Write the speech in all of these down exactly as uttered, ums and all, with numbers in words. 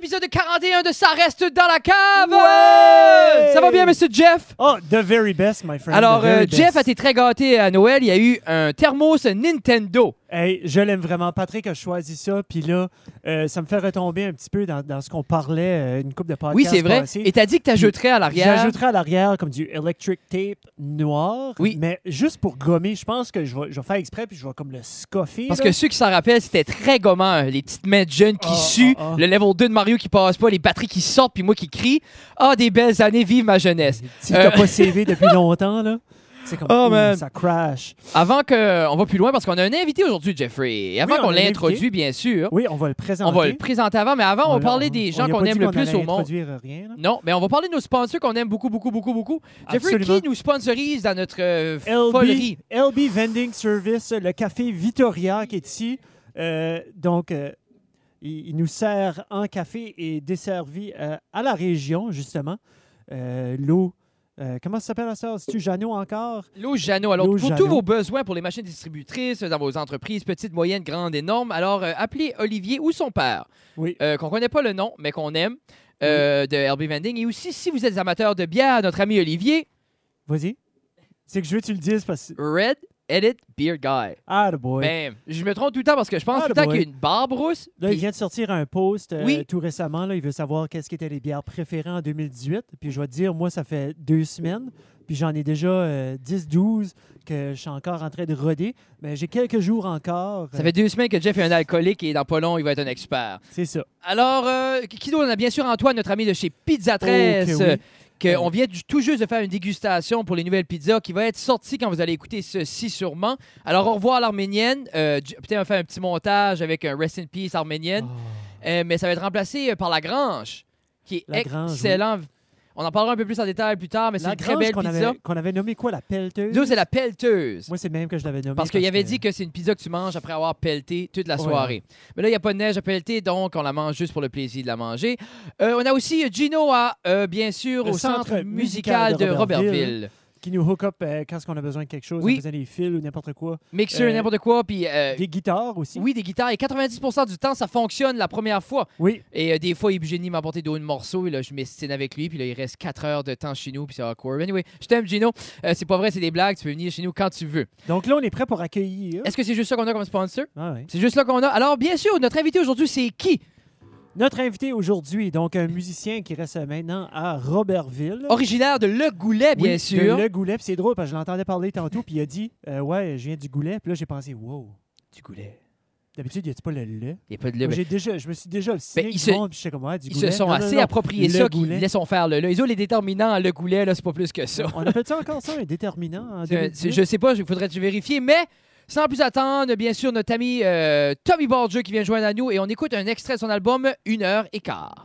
épisode quarante et un de Ça reste dans la cave! Ouais! Ça va bien, monsieur Jeff? Oh, the very best, my friend. Alors, the very euh, Jeff best. a été très gâté à Noël. Il y a eu un thermos Nintendo. Hey, je l'aime vraiment. Patrick a choisi ça, puis là, euh, ça me fait retomber un petit peu dans, dans ce qu'on parlait euh, une couple de podcasts. Oui, c'est vrai. passés. Et t'as dit que t'ajouterais à l'arrière. J'ajouterais à l'arrière comme du electric tape noir. Oui. Mais juste pour gommer, je pense que je vais, je vais faire exprès, puis je vais comme le scoffer. Parce là. que ceux qui s'en rappellent, c'était très gommant. hein. Les petites mains de jeunes qui Ah, suent, ah, ah. le level deux de Mario qui passe pas, les batteries qui sortent, puis moi qui crie. Ah, des belles années, vive ma jeunesse. Si t'as Euh, pas savé depuis longtemps, là, c'est comme Oh, ouh, man. ça crash. Avant qu'on va plus loin, parce qu'on a un invité aujourd'hui, Jeffrey. Et avant Oui, on qu'on a un invité. l'introduise, bien sûr, Oui, on va le présenter. on va le présenter avant, mais avant, on, va l'a- parler des on gens lui a qu'on pas aime dit le qu'on plus allait au monde. introduire rien, là. Non, mais on va parler de nos sponsors qu'on aime beaucoup, beaucoup, beaucoup, beaucoup, beaucoup. Jeffrey, Absolument. qui nous sponsorise dans notre euh, L B, folerie? L B Vending Service, le café Vittoria qui est ici. Euh, donc, euh, il, il nous sert en café et desservi euh, à la région, justement. Euh, L'eau, euh, comment ça s'appelle ça? C'est-tu Jeannot encore? L'eau Jeannot. Alors, L'eau pour Jeannot. tous vos besoins pour les machines distributrices dans vos entreprises, petites, moyennes, grandes, énormes, alors euh, appelez Olivier ou son père, Oui. euh, qu'on ne connaît pas le nom, mais qu'on aime, euh, de L B Vending. Et aussi, si vous êtes amateur de bière, notre ami Olivier, Vas-y. C'est que je veux que tu le dises parce que... Red Edit Beer Guy. Ah, the boy. Ben, je me trompe tout le temps parce que je pense Ah, tout le le temps boy. qu'il y a une barbe rousse. Là, puis- il vient de sortir un post euh, Oui. tout récemment. Là, il veut savoir qu'est-ce qui étaient les bières préférées en deux mille dix-huit. Puis je vais te dire, moi, ça fait deux semaines. Puis j'en ai déjà euh, dix douze que je suis encore en train de roder. Mais j'ai quelques jours encore. Ça fait deux semaines que Jeff est un alcoolique et dans pas long, il va être un expert. C'est ça. Alors, euh, qui d'autre? On a bien sûr Antoine, notre ami de chez Pizza treize, Oh, que oui. euh, qu'on vient du- tout juste de faire une dégustation pour les nouvelles pizzas qui va être sortie quand vous allez écouter ceci sûrement. Alors, au revoir l'Arménienne. Euh, J- Peut-être on va faire un petit montage avec un Rest in Peace Arménienne. Oh. Euh, mais ça va être remplacé euh, par La Grange, qui est La Grange, excellent. On en parlera un peu plus en détail plus tard, mais c'est La une très Grange belle qu'on pizza. avait, qu'on avait nommé quoi, la pelleteuse? Nous, c'est la pelleteuse. Moi, c'est le même que je l'avais nommé. Parce qu'il avait dit que c'est une pizza que tu manges après avoir pelleté toute la Ouais. soirée. Mais là, il n'y a pas de neige à pelleter, donc on la mange juste pour le plaisir de la manger. Euh, on a aussi Gino à, euh, bien sûr, Le au centre, centre musical, musical de de Robertville. Robertville. Qui nous hook up euh, quand on a besoin de quelque chose, Oui. on a besoin des fils ou n'importe quoi. Mixeur, Euh, n'importe quoi. Puis, euh, Des guitares aussi. oui, des guitares. Et quatre-vingt-dix pour cent du temps, ça fonctionne la première fois. Oui. Et euh, des fois, Eugénie m'a apporté d'autres morceaux. Et là, je m'estime avec lui. Puis là, il reste quatre heures de temps chez nous. Puis c'est awkward. Anyway, je t'aime, Gino. Euh, c'est pas vrai, c'est des blagues. Tu peux venir chez nous quand tu veux. Donc là, on est prêt pour accueillir. Est-ce que c'est juste ça qu'on a comme sponsor? Ah ouais. C'est juste là qu'on a. Alors, bien sûr, notre invité aujourd'hui, c'est qui? Notre invité aujourd'hui, donc un musicien qui reste maintenant à Robertville. Originaire de Le Goulet, bien Oui, sûr. de Le Goulet. Puis c'est drôle parce que je l'entendais parler tantôt. Puis il a dit euh, ouais, je viens du Goulet. Puis là, j'ai pensé wow. Du Goulet. D'habitude, y a-tu pas le le? Il n'y a pas de Moi, le. j'ai déjà, je me suis déjà obstiné Ben, avec ils du se- monde, puis j'étais comme ouais, du Ils Goulet. se sont Non, non, assez non. appropriés Le ça qu'ils Goulet. laissent faire le. Le. Ils ont les déterminants, le Goulet, là, c'est pas plus que ça. On appelle ça encore ça un déterminant en C'est- deux mille c'est- dix-huit? je sais pas, il faudrait que je vérifie, mais sans plus attendre, bien sûr, notre ami euh, Tommy Barger qui vient joindre à nous et on écoute un extrait de son album Une heure et quart.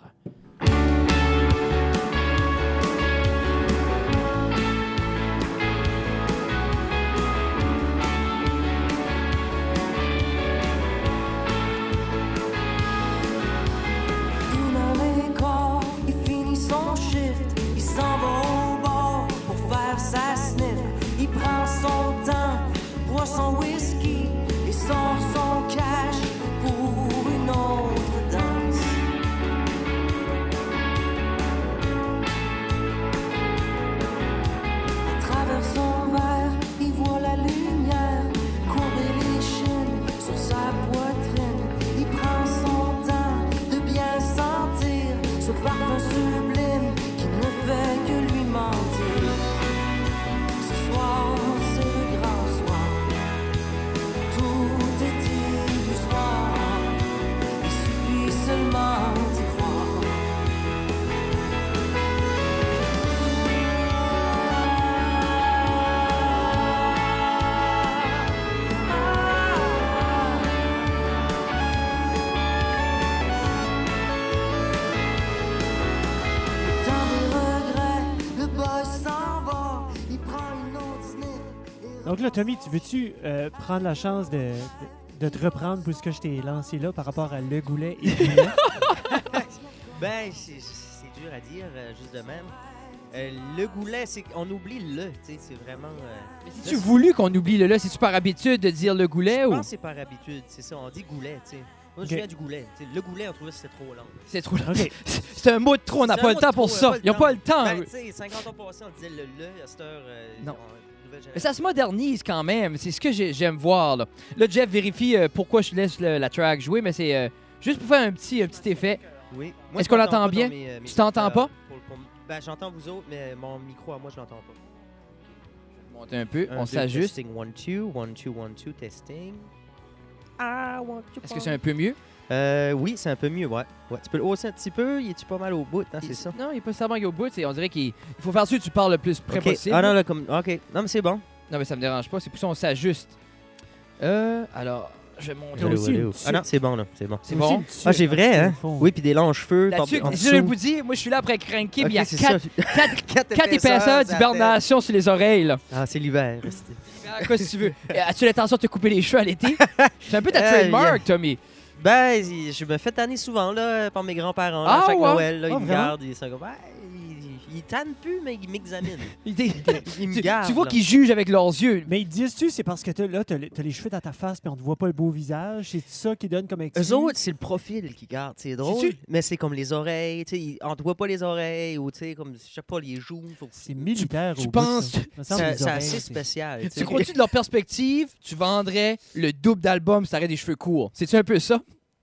Une heure et quart, il finit son shift, il s'en va au bar pour faire sa sniff. Il prend son temps, boit son whisky et sort son cash pour une autre danse. À travers son verre, il voit la lumière courber les chaînes sur sa poitrine. Il prend son temps de bien sentir ce parfum sublime qui ne fait que lui mentir. Ce soir, c'est le grand soir. Tout est illusoire. Il suffit seulement d'y croire. Dans des regrets, le boss s'en va. Il prend une autre sniff. Donc là, Tommy, tu veux-tu euh, prendre la chance de, de, de te reprendre pour ce que je t'ai lancé là par rapport à Le Goulet et Goulet? Ben, c'est c'est dur à dire, euh, juste de même. Euh, le Goulet, c'est on oublie le, tu sais, c'est vraiment... euh, Tu là, voulu qu'on oublie le là? C'est-tu par habitude de dire le Goulet Je ou? pense que c'est par habitude, c'est ça, on dit Goulet, tu sais. Moi, Ok. je viens du Goulet. T'sais, le Goulet, on trouvait que c'était trop long. C'est trop long. OK. C'est un mot de trop, on n'a C'est pas un le mot temps de pour trop, ça. on a pas Ils n'ont le pas le temps. Ben, tu sais, cinquante ans passés, on disait le le, à cette heure. Euh, Non. on- nouvelle Mais ça génération. se modernise quand même. C'est ce que j'ai- j'aime voir. Là, là Jeff vérifie euh, pourquoi je laisse le- la track jouer, mais c'est euh, juste pour faire un petit, un petit effet. Oui. Est-ce je qu'on l'entends l'entend pas bien? dans mes, euh, mes Tu t'entends écouteurs pas? pour- pour- Ben, j'entends vous autres, mais mon micro à moi, je l'entends pas. Monte un peu, Un, on deux, s'ajuste. Testing, one, two, one, two, one, two, testing. Ah, one, two, Est-ce que c'est un peu mieux? Euh, oui, c'est un peu mieux, ouais. ouais. Tu peux le hausser un petit peu, il est-tu pas mal au bout, hein, c'est Il- ça? Non, il n'est pas nécessairement au bout. c'est- On dirait qu'il il faut faire sûr que tu parles le plus près Ok. possible. Ah non, là, comme. Ok. Non, mais c'est bon. Non, mais ça me dérange pas. C'est pour ça qu'on s'ajuste. Euh, alors, je vais monter. T'as aussi une Ah non, c'est bon, là. C'est bon. C'est Aussi bon. une Ah, j'ai tuque, vrai, dans hein? le fond. Oui, puis des longs cheveux. La par- tuque, en si je dessous. vous dis, moi je suis là après cranker, Ok, puis il y a c'est quatre, ça. quatre, Quatre quatre épaisseurs sur la tête. d'hibernation sur les oreilles. Là. Ah, c'est l'hiver. restez. Ah, quoi si tu veux. Euh, As-tu l'intention de te couper les cheveux à l'été? C'est un peu ta Euh, trademark, Tommy. Ben, y- je me fais tanner souvent, là, par mes grands-parents. là, Ah, à chaque ouais? Noël, là, Ah, ils me vraiment? gardent. Ils sont comme. Ouais, ils, ils tannent plus, mais ils m'examinent. Il t'est- Ils me tu, gardent. tu vois là. qu'ils jugent avec leurs yeux. Mais ils disent-tu, c'est parce que t'as- là, t'as les, t'as les cheveux dans ta face puis on ne voit pas le beau visage? C'est ça qui donne comme excuse? Eux autres, c'est le profil qui garde. C'est drôle, C'est-tu- mais c'est comme les oreilles. Tu sais, ils- on te voit pas les oreilles ou, tu sais, comme, je sais pas, les joues. Faut... C'est militaire tu au penses- bout, ça. Me semble C'est les c'est oreilles, assez c'est- spécial. tu sais. Tu crois-tu de leur perspective, tu vendrais le double d'album si t'aurais des cheveux courts? C'est-tu un peu ça?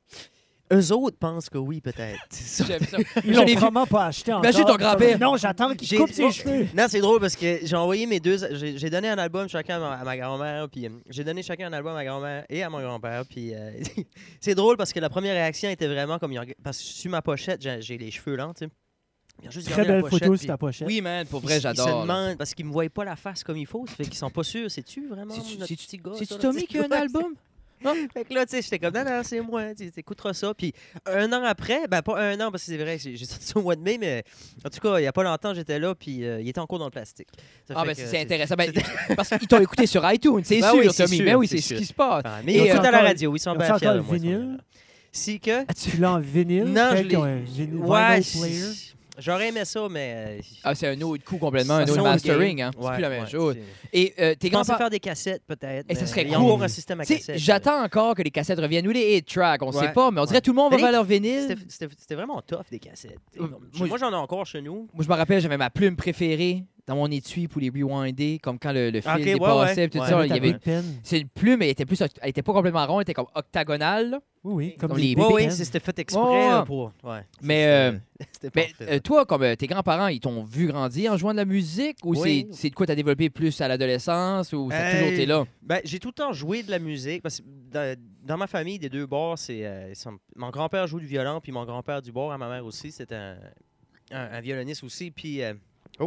Eux autres pensent que oui, peut-être. C'est ça. J'aime ça. Ils Je l'ont l'ai vu. vraiment pas acheté encore. Imagine ton grand-père. Non, j'attends qu'il J'ai- coupe ses oh, cheveux. Non, c'est drôle parce que j'ai envoyé mes deux. J'ai j'ai donné un album chacun à ma, à ma grand-mère, puis euh, j'ai donné chacun un album à ma grand-mère et à mon grand-père. Puis euh, c'est drôle parce que la première réaction était vraiment comme. ils ont- Parce que sur ma pochette, j'ai j'ai les cheveux longs, tu sais. Ils ont juste Très gardé la belle pochette, photo puis sur ta pochette. Oui, man, pour ils- vrai, Ils se j'adore. là. demandent parce qu'ils me voient pas la face comme il faut. Ça fait qu'ils sont pas sûrs. C'est-tu vraiment C'est-tu- notre c'est-tu- petit gars? C'est-tu ça, Tommy notre qui a un petit gars? album? Fait que là, tu sais, j'étais comme, non, non, c'est moi, tu écouteras ça. Puis un an après, ben pas un an, parce que c'est vrai, j'ai j'ai sorti ça au mois de mai, mais en tout cas, il y a pas longtemps, j'étais là, puis euh, il était encore dans le plastique. Ça Ah, fait ben que c'est intéressant. Ben, parce qu'ils t'ont écouté sur iTunes, c'est Ben sûr, oui, c'est Tommy. sûr, Ben oui, c'est c'est ce sûr. qui se passe. Ah, mais Et, ils écoutent euh, à la encore- radio, ils sont ils bien ont fiers encore de le moi. ils sont vinyle? bien là. Si que. Tu l'as en vinyle? Non, je Tel l'ai- qu'un vinyle- Ouais, vinyl player? si- j'aurais aimé ça, mais. euh, Ah, c'est un autre coup complètement, un c'est autre un autre mastering. game. Hein. C'est Ouais, plus la même ouais, chose. c'est- Et euh, tes Je pensais grands-parents. faire des cassettes, peut-être. Et ça mais serait ils cool. ont un système à Tu sais, cassettes. j'attends encore que les cassettes reviennent ou les eight tracks, on Ouais. sait pas, mais on dirait Ouais. que tout le monde va Mais vers les- leur vinyle. C'était- C'était c'était vraiment tough, des cassettes. Euh, Comme- moi, Moi, j'en ai encore chez nous. Moi, je me rappelle, j'avais ma plume préférée dans mon étui pour les rewinder, comme quand le, le fil Ok, ouais, dépassait, ouais. puis tout Ouais, ça. Avec Il y ta avait... Big Pen. C'est une plume, mais elle était plus, elle était pas complètement ronde, elle était comme octagonale. là. Oui, oui, comme, Comme des les- Big Oui, oui, Pen. c'était fait exprès Ouais, là, ouais. pour. Ouais. Mais, C'était- euh, c'était Mais parfait. euh, toi, comme euh, tes grands-parents, ils t'ont vu grandir en jouant de la musique ou Oui. c'est c'est de quoi t'as développé plus à l'adolescence ou ça a toujours Hey. été là? Ben, j'ai tout le temps joué de la musique. Parce que dans, dans ma famille, des deux bords, c'est. euh, ils sont- mon grand-père joue du violon, puis mon grand-père du bord, à ma mère aussi. C'était un, un, un violoniste aussi. Puis. euh, oh!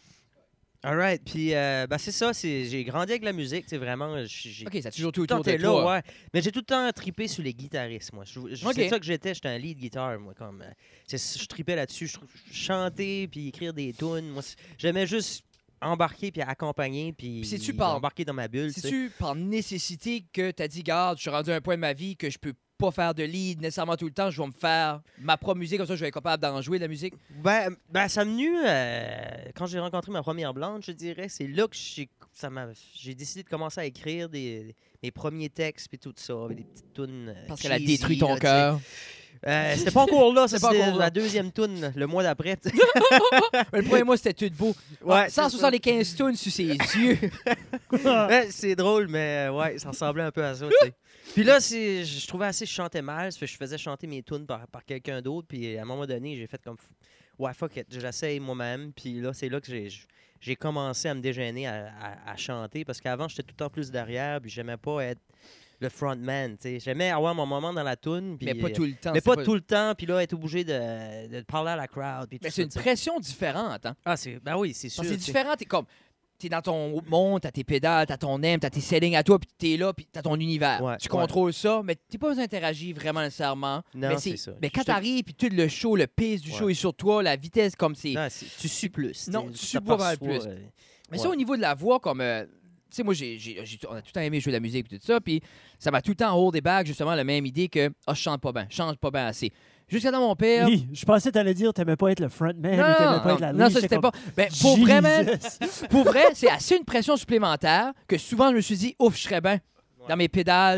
All right. Puis, euh, ben, c'est ça. c'est- J'ai grandi avec la musique. C'est vraiment. j'ai- j'ai Ok, ça a toujours tout tout le temps autour de été là, toi. ouais. Mais j'ai tout le temps trippé sur les guitaristes, moi. Je- je- Ok. C'est ça que j'étais. J'étais un lead guitar, moi. Comme, euh, c'est- je tripais là-dessus. Je, je chantais, puis écrire des tunes. Moi, c'est- j'aimais juste embarquer, puis accompagner, puis Puis c'est-tu par- embarquer dans ma bulle. tu sais. C'est-tu par nécessité que t'as dit, garde, je suis rendu à un point de ma vie que je peux pas faire de lead nécessairement tout le temps, je vais me faire ma propre musique, comme ça je vais être capable d'en jouer de la musique? Ben, ben ça m'a venu euh, quand j'ai rencontré ma première blonde, je dirais. C'est là que j'ai ça m'a j'ai décidé de commencer à écrire des, mes premiers textes puis tout ça, avec des petites tunes. euh, Parce qu'elle a cheesy, détruit là, ton tu sais. cœur. Euh, c'était pas encore là, ça, C'était pas c'était encore là. la deuxième tune le mois d'après. Mais le premier mois, c'était tout beau. Ouais, Ah, c'est ça. cent soixante-quinze tunes sur ses yeux. Ouais, c'est drôle, mais euh, ouais, ça ressemblait un peu à ça, tu sais. Puis là, c'est- je trouvais assez que je chantais mal, ça fait que je faisais chanter mes tunes par, par quelqu'un d'autre, puis à un moment donné, j'ai fait comme, ouais, fuck it, je l'essaye moi-même, puis là, c'est là que j'ai j'ai commencé à me dégêner à, à- à chanter, parce qu'avant, j'étais tout le temps plus derrière, puis j'aimais pas être le frontman, tu sais. J'aimais avoir mon moment dans la tune, puis... Mais pas tout le temps. Mais c'est pas tout le temps, puis là, être obligé de, de parler à la crowd, puis tout Mais ça, c'est une tu sais. pression différente, hein? Ah, c'est... Ben oui, c'est sûr. Parce que c'est tu sais. différent, t'es comme. T'es dans ton monde, t'as tes pédales, t'as ton aim, t'as tes settings à toi, puis t'es là, puis t'as ton univers. Ouais, tu ouais. contrôles ça, mais t'es pas besoin d'interagir vraiment nécessairement. Non, mais c'est ça. Mais quand Je te- t'arrives, puis tout le show, le pace du Ouais. show est sur toi, la vitesse, comme c'est. Non, c'est- tu suis plus. Non, sais, tu ça suis pas mal perçoit, plus. euh, Mais ouais. ça, au niveau de la voix, comme. euh, tu sais, moi, j'ai, j'ai- j'ai- on a tout le temps aimé jouer de la musique et tout ça, puis ça m'a tout le temps hold des bags, justement, la même idée que, ah, je chante pas bien, je chante pas bien assez. Jusqu'à dans mon père. Hi, je pensais que t'allais dire t'aimais pas être le frontman Non, ou t'aimais non, pas non, être la non, lead. ça J'étais c'était comme, pas. Ben, pour vrai, man, Jesus. pour vrai, c'est assez une pression supplémentaire que souvent je me suis dit, ouf, je serais bien dans mes pédales,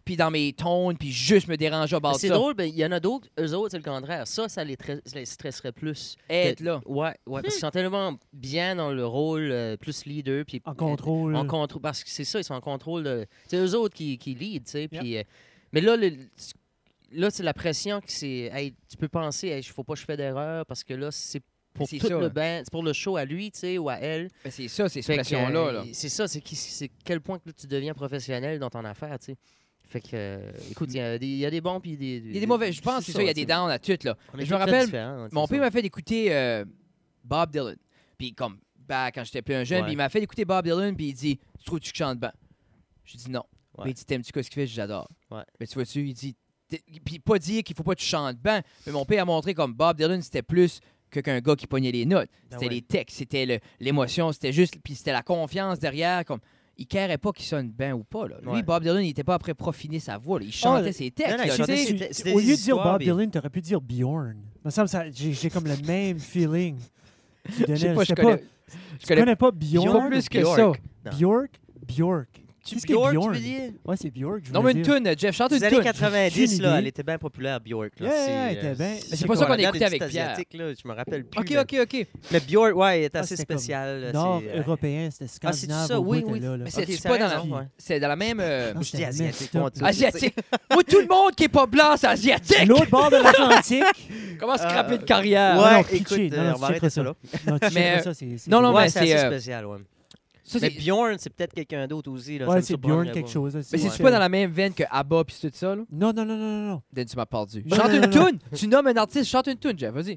puis dans mes tones, puis juste me déranger about C'est ça. drôle, ben, il y en a d'autres, eux autres, c'est le contraire. Ça, ça les, tra- ça les stresserait plus. Être Que- là. Ouais, ouais, parce qu'ils sont tellement bien dans le rôle euh, plus leader. Puis, En contrôle. En contrôle, parce que c'est ça, ils sont en contrôle de. C'est eux autres qui, qui lead, tu sais. Puis, euh, mais là, le- là, c'est la pression que c'est. Hey, tu peux penser, il hey, faut pas que je fasse d'erreur parce que là, c'est pour C'est tout ça, le hein. ben, c'est pour le show à lui, tu sais, ou à elle. Ben, c'est ça, ces Fait que, pressions-là. euh, Là. C'est ça, c'est, qui, c'est quel point que là, tu deviens professionnel dans ton affaire, tu sais. Fait que, euh, écoute, il y, a des- il y a des bons puis des. Il y a des mauvais. Je pense que c'est ça, il y a des tu sais. downs à tout. Là. On est Je me tous rappelle, différents, c'est mon ça. père m'a fait écouter euh, Bob Dylan. Puis comme, bah, quand j'étais plus un jeune, Ouais. puis il m'a fait écouter Bob Dylan, puis il dit, tu trouves que tu chantes bien? Je dis non. Ouais. Puis il dit, t'aimes-tu quoi ce qu'il fait? J'adore. Ouais. Mais tu vois-tu, il dit, t'es- puis pas dire qu'il faut pas que tu chantes bien, mais mon père a montré comme Bob Dylan, c'était plus que qu'un gars qui pognait les notes. Ben C'était ouais. les textes, c'était le- l'émotion, c'était juste, puis c'était la confiance derrière, comme. Il ne carait pas qu'il sonne bien ou pas. Là. Lui, Ouais. Bob Dylan, il n'était pas après profiner sa voix. là. Il chantait Ah, ses textes. non, non, là, il tu chantait sais. ses Tu- textes. tu- C'était au des lieu de dire histoires, Bob puis- Dylan, t'aurais pu dire Bjorn. Me semble ça- J'ai j'ai comme le même feeling. Tu Je sais donnais- pas, je c'était connais, pas- je Tu connais connais pas pas Bjorn? plus que Bjork. ça. Non. Bjork? Bjork. Tu Qu'est-ce que Bjork, tu Bjorn? veux dire? Ouais, c'est Bjork. je Non, voulais mais une dire. toune, Jeff, chante une Les années toune. quatre-vingt-dix, J'ai là, une elle idée. était bien populaire, Bjork. Là. Yeah, c'est, yeah, elle était euh, bien- c'est pas ça qu'on regarde écoutait les avec petites Pierre. asiatiques, là, je me rappelle plus. OK, mais- OK, OK. Mais Bjork, ouais, il est Ah, assez c'était comme spécial. là, c'est, euh, Nord-européen, c'était Ah, c'est scandinave. ça, au oui, bout, oui. là, là. Mais Ok, c'est c'est pas dans la, raison, ouais. c'est dans la même euh, Non, je dis c'était asiatique, messed on up. dit- asiatique. Moi, tout le monde qui est pas blanc, c'est asiatique. L'autre bord de l'Atlantique. Comment se Euh, scraper de carrière? non, Ouais, non, écoute, pitché. euh, Non, non, on tu va arrêter checkeras ça là. Non, tu Mais, checkeras euh, ça, c'est- c'est- non, non, Ouais, mais c'est c'est, assez euh, spécial, ouais. Ça, Mais c'est, Bjorn, c'est peut-être quelqu'un d'autre aussi. Là, ça Ouais, me c'est Bjorn surprendrait quelque pas. chose. là, mais c'est- c'est pas dans la même veine que ABBA pis tout ça, là? Non, non, non, non, non, non. Dan, tu m'as perdu. Non, Chante non, une non, non. toune. Tu nommes un artiste, chante une toune, Jeff, vas-y.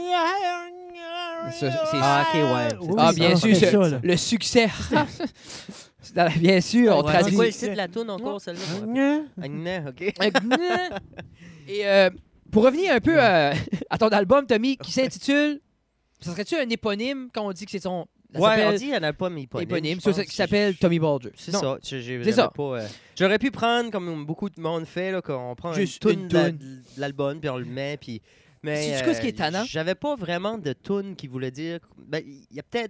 Ça, c'est- Ah, ok, ouais. Oui, Ah, ça, bien sûr, c'était ce- ça, là. le succès. C'est dans la- bien sûr, on Ouais, C'est traduit. quoi le titre de la toune encore, celle-là? Agné, ok. Et euh, pour revenir un peu euh, à ton album, Tommy, qui s'intitule... Ça serait-tu un éponyme quand on dit que c'est son... ça Ouais, on s'appelle dit il y en a pas, mais éponyme. éponyme, je ça, pense. qui s'appelle Tommy Bolger. C'est Non. ça. je- j'ai- C'est j'avais ça. Pas, euh, J'aurais pu prendre, comme beaucoup de monde fait, là, qu'on prend Juste une une toune de la- toune. de l'album, puis on le met, puis... Mais, Sais-tu quoi, ce qui est tannant? J'avais pas vraiment de toune qui voulait dire... Ben, il y a peut-être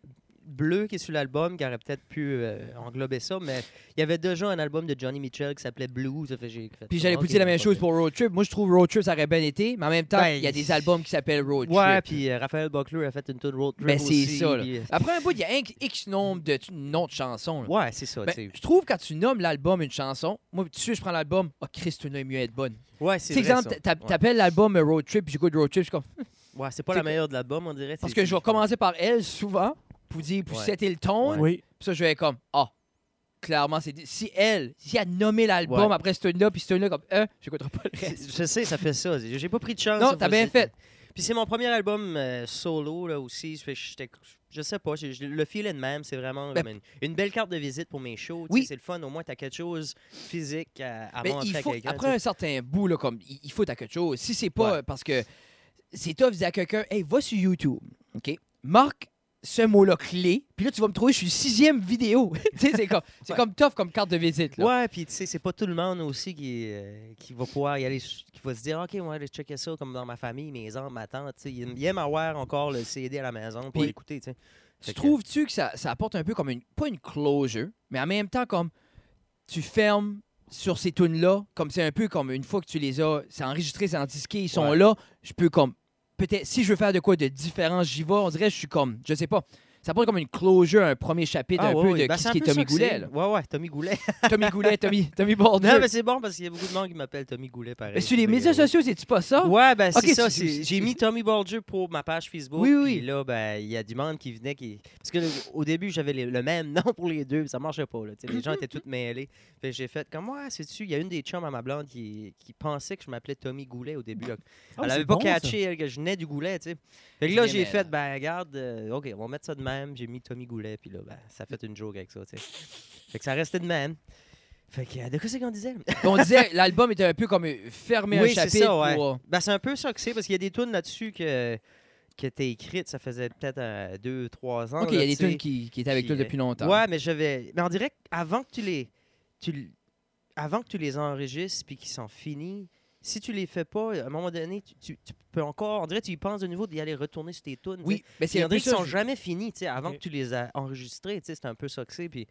Bleu qui est sur l'album, qui aurait peut-être pu euh, englober ça, mais il y avait déjà un album de Johnny Mitchell qui s'appelait Blues. Ça fait, j'ai fait, Puis j'allais ok, vous dire la même pas chose de- pour Road Trip. Moi, je trouve Road Trip, ça aurait bien été, mais en même temps, Ben, il y a des albums qui s'appellent Road Ouais, Trip. puis euh, Raphaël Buckler a fait une tune Road Trip Ben, c'est aussi, ça, là. puis, euh, Après un bout, il y a un X nombre de t- noms de chansons. là. Ouais, c'est ça, Ben, tu sais. je trouve quand tu nommes l'album une chanson, moi, tout de suite, je prends l'album, oh Christ, tu mieux être bonne. Ouais, Tu c'est sais, vrai, exemple, ça. t'a- Ouais. t'appelles l'album euh, Road Trip, puis j'écoute Road Trip, je suis comme. Ouais, c'est pas c'est la que- meilleure de l'album, on dirait. Parce c'est- que je vais c'est- commencer par elle souvent, pour dire, pour Ouais. setter le ton. Oui. Puis ça, je vais être comme, ah, clairement, c'est. Si elle, si elle a nommé l'album Ouais. après ce tune-là, puis ce tune-là, comme, euh, j'écouterai pas le reste. Je sais, ça fait ça. J'ai pas pris de chance. Non, cette t'as bien fois-ci. fait. Puis c'est mon premier album euh, solo là aussi. Ça fait que j'étais- je sais pas, j'ai- j'ai- le feeling même, c'est vraiment Ben, comme une, une belle carte de visite pour mes shows. tu oui. sais, c'est le fun. Au moins, t'as quelque chose physique à, à Mais montrer il à faut, quelqu'un. après tu sais. un certain bout, là, comme, il il faut à quelque chose. Si c'est pas Ouais. parce que c'est tough de dire à quelqu'un, hey, va sur YouTube, OK? Marque ce mot-là clé, puis là, tu vas me trouver, je suis sixième vidéo. Tu sais, c'est comme, c'est Ouais. comme tough comme carte de visite. Là. Ouais, puis tu sais, c'est pas tout le monde aussi qui, euh, qui va pouvoir y aller, qui va se dire, OK, on va aller checker ça comme dans ma famille, mes oncles, ma tante. tu sais. Ils ils aiment avoir encore le C D à la maison pour Oui. l'écouter. tu sais. Tu Fait que- trouves-tu que ça, ça apporte un peu comme une, pas une closure, mais en même temps, comme tu fermes sur ces tunes-là, comme c'est un peu comme une fois que tu les as, c'est enregistré, c'est en disqué, ils sont Ouais. là, je peux comme, peut-être, si je veux faire de quoi de différent, j'y vais, on dirait, je suis comme, je sais pas. Ça apporte comme une closure, un premier chapitre Ah, un ouais, peu ouais. de Ben, qui c'est un qui est peu Tommy ça que Goulet. c'est. là. Ouais, ouais, Tommy Goulet. Tommy Goulet, Tommy, Tommy Border. Non, mais c'est bon parce qu'il y a beaucoup de monde qui m'appelle Tommy Goulet, pareil. Mais sur les Fait que, médias euh, sociaux, c'est-tu pas ça? Ouais, ben c'est Ok, ça. tu- c'est- tu- J'ai mis Tommy Bolger pour ma page Facebook. Oui, oui. Puis là, ben, il y a du monde qui venait. Qui... Parce que le- au début, j'avais les- le même nom pour les deux. Puis ça marchait pas. Là, tu sais, les gens étaient tous mêlés. Fait que j'ai fait comme, ouais, c'est-tu. Il y a une des chums à ma blonde qui, qui pensait que je m'appelais Tommy Goulet au début. là. Ah, Elle c'est avait pas bon, ça. catché elle, que je venais du Goulet, tu sais. Fait que C'est là, bien j'ai mêlant. fait, ben, regarde, euh, OK, on va mettre ça de même. J'ai mis Tommy Goulet. Puis là, ben, ça a fait une joke avec ça, tu sais. Fait que ça restait de même. Fait que, euh, de quoi c'est qu'on disait? On disait, l'album était un peu comme euh, fermer Oui, un c'est chapitre ça, ouais. pour... Ben, c'est un peu ça que c'est, parce qu'il y a des tunes là-dessus que, qui étaient écrites, ça faisait peut-être euh, deux, trois ans. OK, il y là, a des tu sais. tunes qui, qui étaient avec toi Puis, depuis longtemps. Ouais, mais j'avais. Mais on dirait qu'avant que tu les. Tu, l- avant que tu les enregistres puis qu'ils sont finis, si tu les fais pas, à un moment donné, tu, tu- tu peux encore. On dirait que tu y penses de nouveau d'y aller retourner sur tes tunes. Oui, mais C'est c'est un on peu dirait qu'ils ça. sont je- jamais finis, tu sais, avant Ok. que tu les as enregistrés, tu sais, c'est un peu ça que c'est. Puis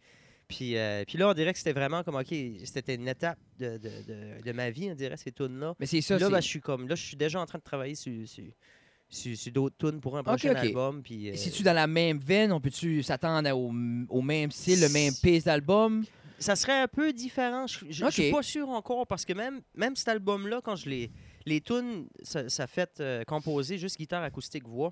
Puis, euh, puis là, on dirait que c'était vraiment comme, OK, c'était une étape de, de, de, de ma vie, on dirait, ces tunes-là. Mais c'est ça, Là, c'est... ben, je suis comme, là, je suis déjà en train de travailler sur, sur, sur, sur d'autres tunes pour un prochain ok. album. Puis, euh, Si-tu dans la même veine, on peut-tu s'attendre au, au même style, le même pace d'album? ça serait un peu différent. Je, je, Ok. je suis pas sûr encore parce que même, même cet album-là, quand je l'ai. Les tunes, ça, ça fait euh, composer juste guitare acoustique voix.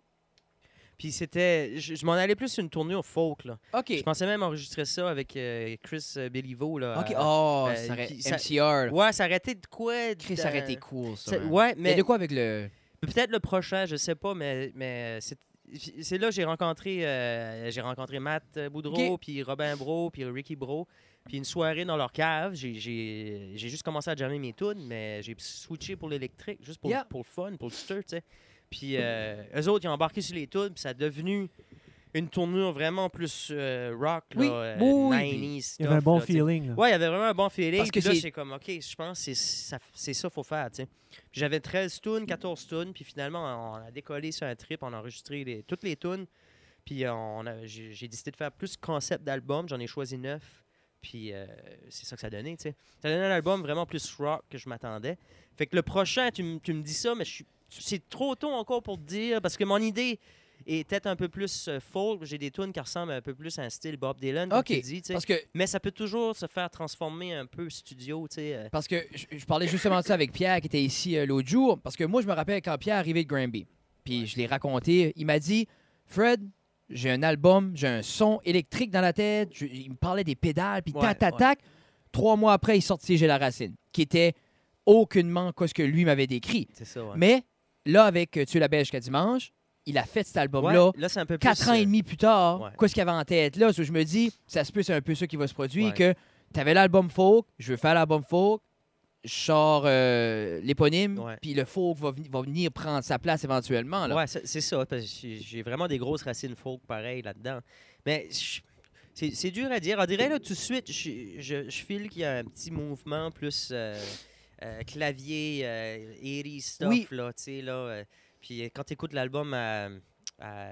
Puis c'était. Je, je m'en allais plus sur une tournure folk, là. OK. Je pensais même enregistrer ça avec euh, Chris euh, Béliveau, là. OK. euh, Oh, euh, ça aurait... puis ça- M C R. Ouais, ça aurait été de quoi? Chris, dans- ça aurait été cool, ça. ça- man. Ouais, Mais mais. de quoi avec le... Peut-être le prochain, je sais pas, mais, mais c'est. C'est là que j'ai rencontré, euh, j'ai rencontré Matt Boudreau, Ok. puis Robin Bro, puis Ricky Bro. Puis une soirée dans leur cave, j'ai- j'ai j'ai juste commencé à jammer mes tunes, mais j'ai switché pour l'électrique, juste pour, Yeah. pour le fun, pour le stir, tu sais. Puis euh, eux autres, ils ont embarqué sur les tunes, puis ça a devenu une tournure vraiment plus euh, rock, là, Oui, euh, oui, oui, nineties stuff. Il y avait un bon là, tu sais. feeling. là. Ouais, il y avait vraiment un bon feeling. Parce que Puis là, c'est- c'est comme, OK, je pense que c'est ça, c'est ça qu'il faut faire, tu sais. Puis j'avais treize tunes, quatorze tunes, puis finalement, on a décollé sur un trip, on a enregistré les- toutes les tunes. Puis euh, on a- j'ai j'ai décidé de faire plus concept d'album, j'en ai choisi neuf. Puis euh, c'est ça que ça a donné, tu sais. Ça a donné un album vraiment plus rock que je m'attendais. Fait que le prochain, tu, m- tu me dis ça, mais je suis- c'est trop tôt encore pour te dire, parce que mon idée est peut-être un peu plus euh, folk. J'ai des tunes qui ressemblent un peu plus à un style Bob Dylan, comme OK. tu dis, tu sais. Parce que, Mais ça peut toujours se faire transformer un peu studio, tu sais. euh. parce que je, je parlais justement de ça avec Pierre qui était ici euh, l'autre jour. Parce que moi, je me rappelle quand Pierre est arrivé de Granby. Puis je l'ai raconté. Il m'a dit, Fred, j'ai un album, j'ai un son électrique dans la tête. Je- il me parlait des pédales, puis Ouais, tac, tac, ouais. tac. Trois mois après, il sortit J'ai la racine, qui était aucunement ce que lui m'avait décrit. C'est ça, ouais. Mais là, avec euh, Tu es la belge qu'à dimanche, il a fait cet album-là. Ouais, là, c'est un peu plus... Quatre ans et euh, demi plus tard, ouais. qu'est-ce qu'il y avait en tête là? So, je me dis, ça se peut, c'est un peu ça qui va se produire, Ouais. que tu avais l'album folk, je veux faire l'album folk, je sors euh, l'éponyme, Ouais. puis le folk va, veni- va venir prendre sa place éventuellement. Là. Ouais, c'est c'est ça. Parce que j'ai j'ai vraiment des grosses racines folk pareil là-dedans. Mais je- c'est c'est dur à dire. On dirait là tout de suite, je, je, je file qu'il y a un petit mouvement plus euh, euh, clavier, euh, eighties stuff, Oui. là, tu sais, là. euh, puis euh, quand tu écoutes l'album à, à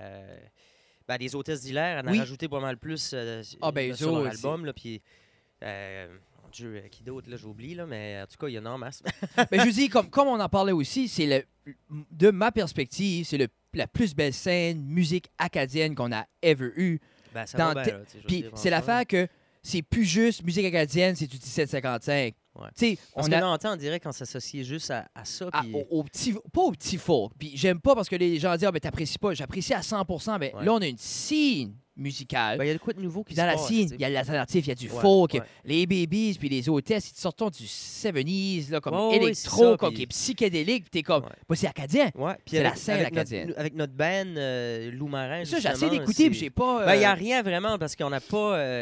ben, des hôtesses d'hilaire, elle en Oui. a rajouté pas mal plus euh, Ah, ben, là, eux sur leur autres, album, là. Puis, euh, mon Dieu, euh, qui d'autre, là, j'oublie, là, mais en tout cas, il y en a en masse. Mais je dis, comme, comme on en parlait aussi, c'est le, de ma perspective, c'est le- la plus belle scène musique acadienne qu'on a ever eue. Ben, ça Dans va te- bien, là, tu sais, je veux Puis dire, c'est enfin. l'affaire que c'est plus juste musique acadienne, c'est du dix-sept cinquante-cinq. Ouais. Tu sais, Parce on que a... longtemps, on dirait qu'on s'associait juste à, à ça. à- puis- au, au petit, pas au petit folk. Puis j'aime pas parce que les gens disent, ah, ben t'apprécies pas. J'apprécie à cent pour cent. Mais Ouais. là, on a une scene musicale. Ben, il y a de quoi de nouveau qui Puis dans se la passe, scene, tu sais. il y a l'alternative, il y a du Ouais, folk, ouais. les babies, puis les hôtesses, ils te sortent du soixante-dix, là, comme Ouais, ouais, c'est électro, ça, comme puis- qui est psychédélique, puis t'es comme, Ouais. bah, c'est acadien. Ouais, puis C'est la avec- scène avec notre- acadienne. Avec notre band, euh, Lou Marin, Ça, j'ai essayé justement, d'écouter, c'est- puis j'ai pas. Ben, il n'y a euh, rien vraiment parce qu'on n'a pas. euh,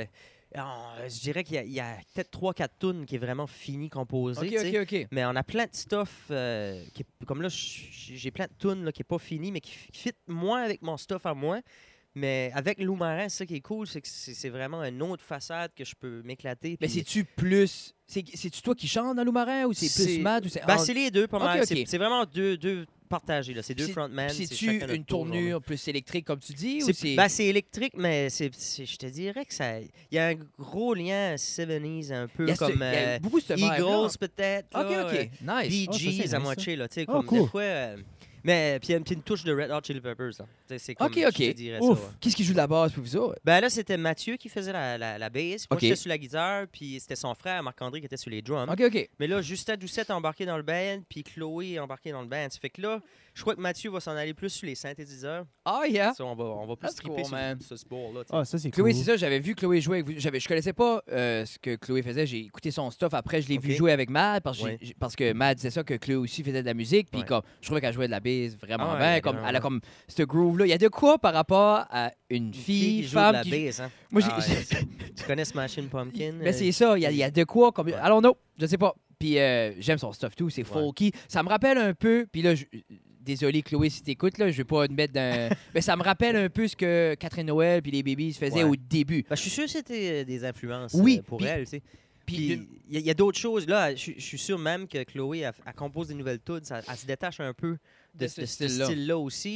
on- je dirais qu'il y a, il y a peut-être trois quatre tunes qui est vraiment fini, composé. Ok, tu sais. ok, ok. Mais on a plein de stuff. euh, qui est- comme là, j- j'ai plein de tunes là, qui n'est pas fini, mais qui, f- qui fit moins avec mon stuff à moi. Mais avec Lou Marin, c'est ça qui est cool, c'est que c'est c'est vraiment une autre façade que je peux m'éclater. Mais puis- c'est-tu plus. c'est- C'est-tu toi qui chantes dans Loumarin ou c'est plus C'est- Mad ou c'est. Ben, en- c'est les deux, pas Ok, mal. ok. C'est c'est vraiment deux, deux partagés. là. C'est deux Puis c'est- frontmen. puis c'est C'est-tu chacun notre une tour, tournure plus électrique, comme tu dis, ou C'est c'est. ben, c'est électrique, mais c'est, c'est- je te dirais que ça. Il y a un gros lien soixante-dix un peu Il y a ce- comme il y a euh, beaucoup ce vibe-là. Eagles peut-être. Ok, là, ok. euh, Nice. Bee Oh, ça, c'est Gees nice, à ça. moitié là, tu sais, Oh, comme cool. des fois. euh, mais puis il y a une petite touche de Red Hot Chili Peppers là. Tu sais, C'est comme Ok, je ok. te dirais Ouf. ça. ouais. Qu'est-ce qui joue de la basse pour vous autres? Ben là c'était Mathieu qui faisait la, la, la bass, moi Ok. j'étais sur la guitare, puis c'était son frère Marc-André qui était sur les drums. Ok, ok. Mais là, Justin Doucette est embarqué dans le band, puis Chloé est embarqué dans le band. Ça fait que là, je crois que Mathieu va s'en aller plus sur les synthétiseurs. Ah, yeah. Ça, on va, on va plus That's triper cool, man. sur, sur ce bord-là. tu sais. Ah, ça, c'est Chloé, cool. c'est ça, j'avais vu Chloé jouer avec vous. J'avais, je connaissais pas euh, ce que Chloé faisait. J'ai écouté son stuff. Après, je l'ai vu Ok. jouer avec Mad parce, que j'ai- Ouais. j'ai- parce que Mad disait ça, que Chloé aussi faisait de la musique. Puis Ouais. comme, je trouvais qu'elle jouait de la bass vraiment Ah ouais, bien. elle est Comme, vraiment elle a bonne. comme ce groove-là. Il y a de quoi par rapport à une Une fille, qui joue femme de la qui. bass, hein. Moi, j'ai- Ah, ouais, tu connais Smashing Pumpkin? Mais euh, c'est ça, il y, a- il y a de quoi comme. Ouais. Alors, non, je sais pas. Puis euh, j'aime son stuff tout, c'est Ouais. folky. Ça me rappelle un peu. Puis là, je- désolé Chloé si t'écoutes, là, je vais pas te mettre dans. Mais ça me rappelle un peu ce que Catherine Noël puis les Babies faisaient Ouais. au début. Ben, je suis sûr que c'était euh, des influences Oui, euh, pour puis- elle. tu sais. Puis Puis d'une- il y a- il y a, d'autres choses. Là, je, je suis sûr même que Chloé, elle, elle compose des nouvelles tunes. ça- Elle, se détache un peu de, De ce ce de ce style-là. style-là aussi.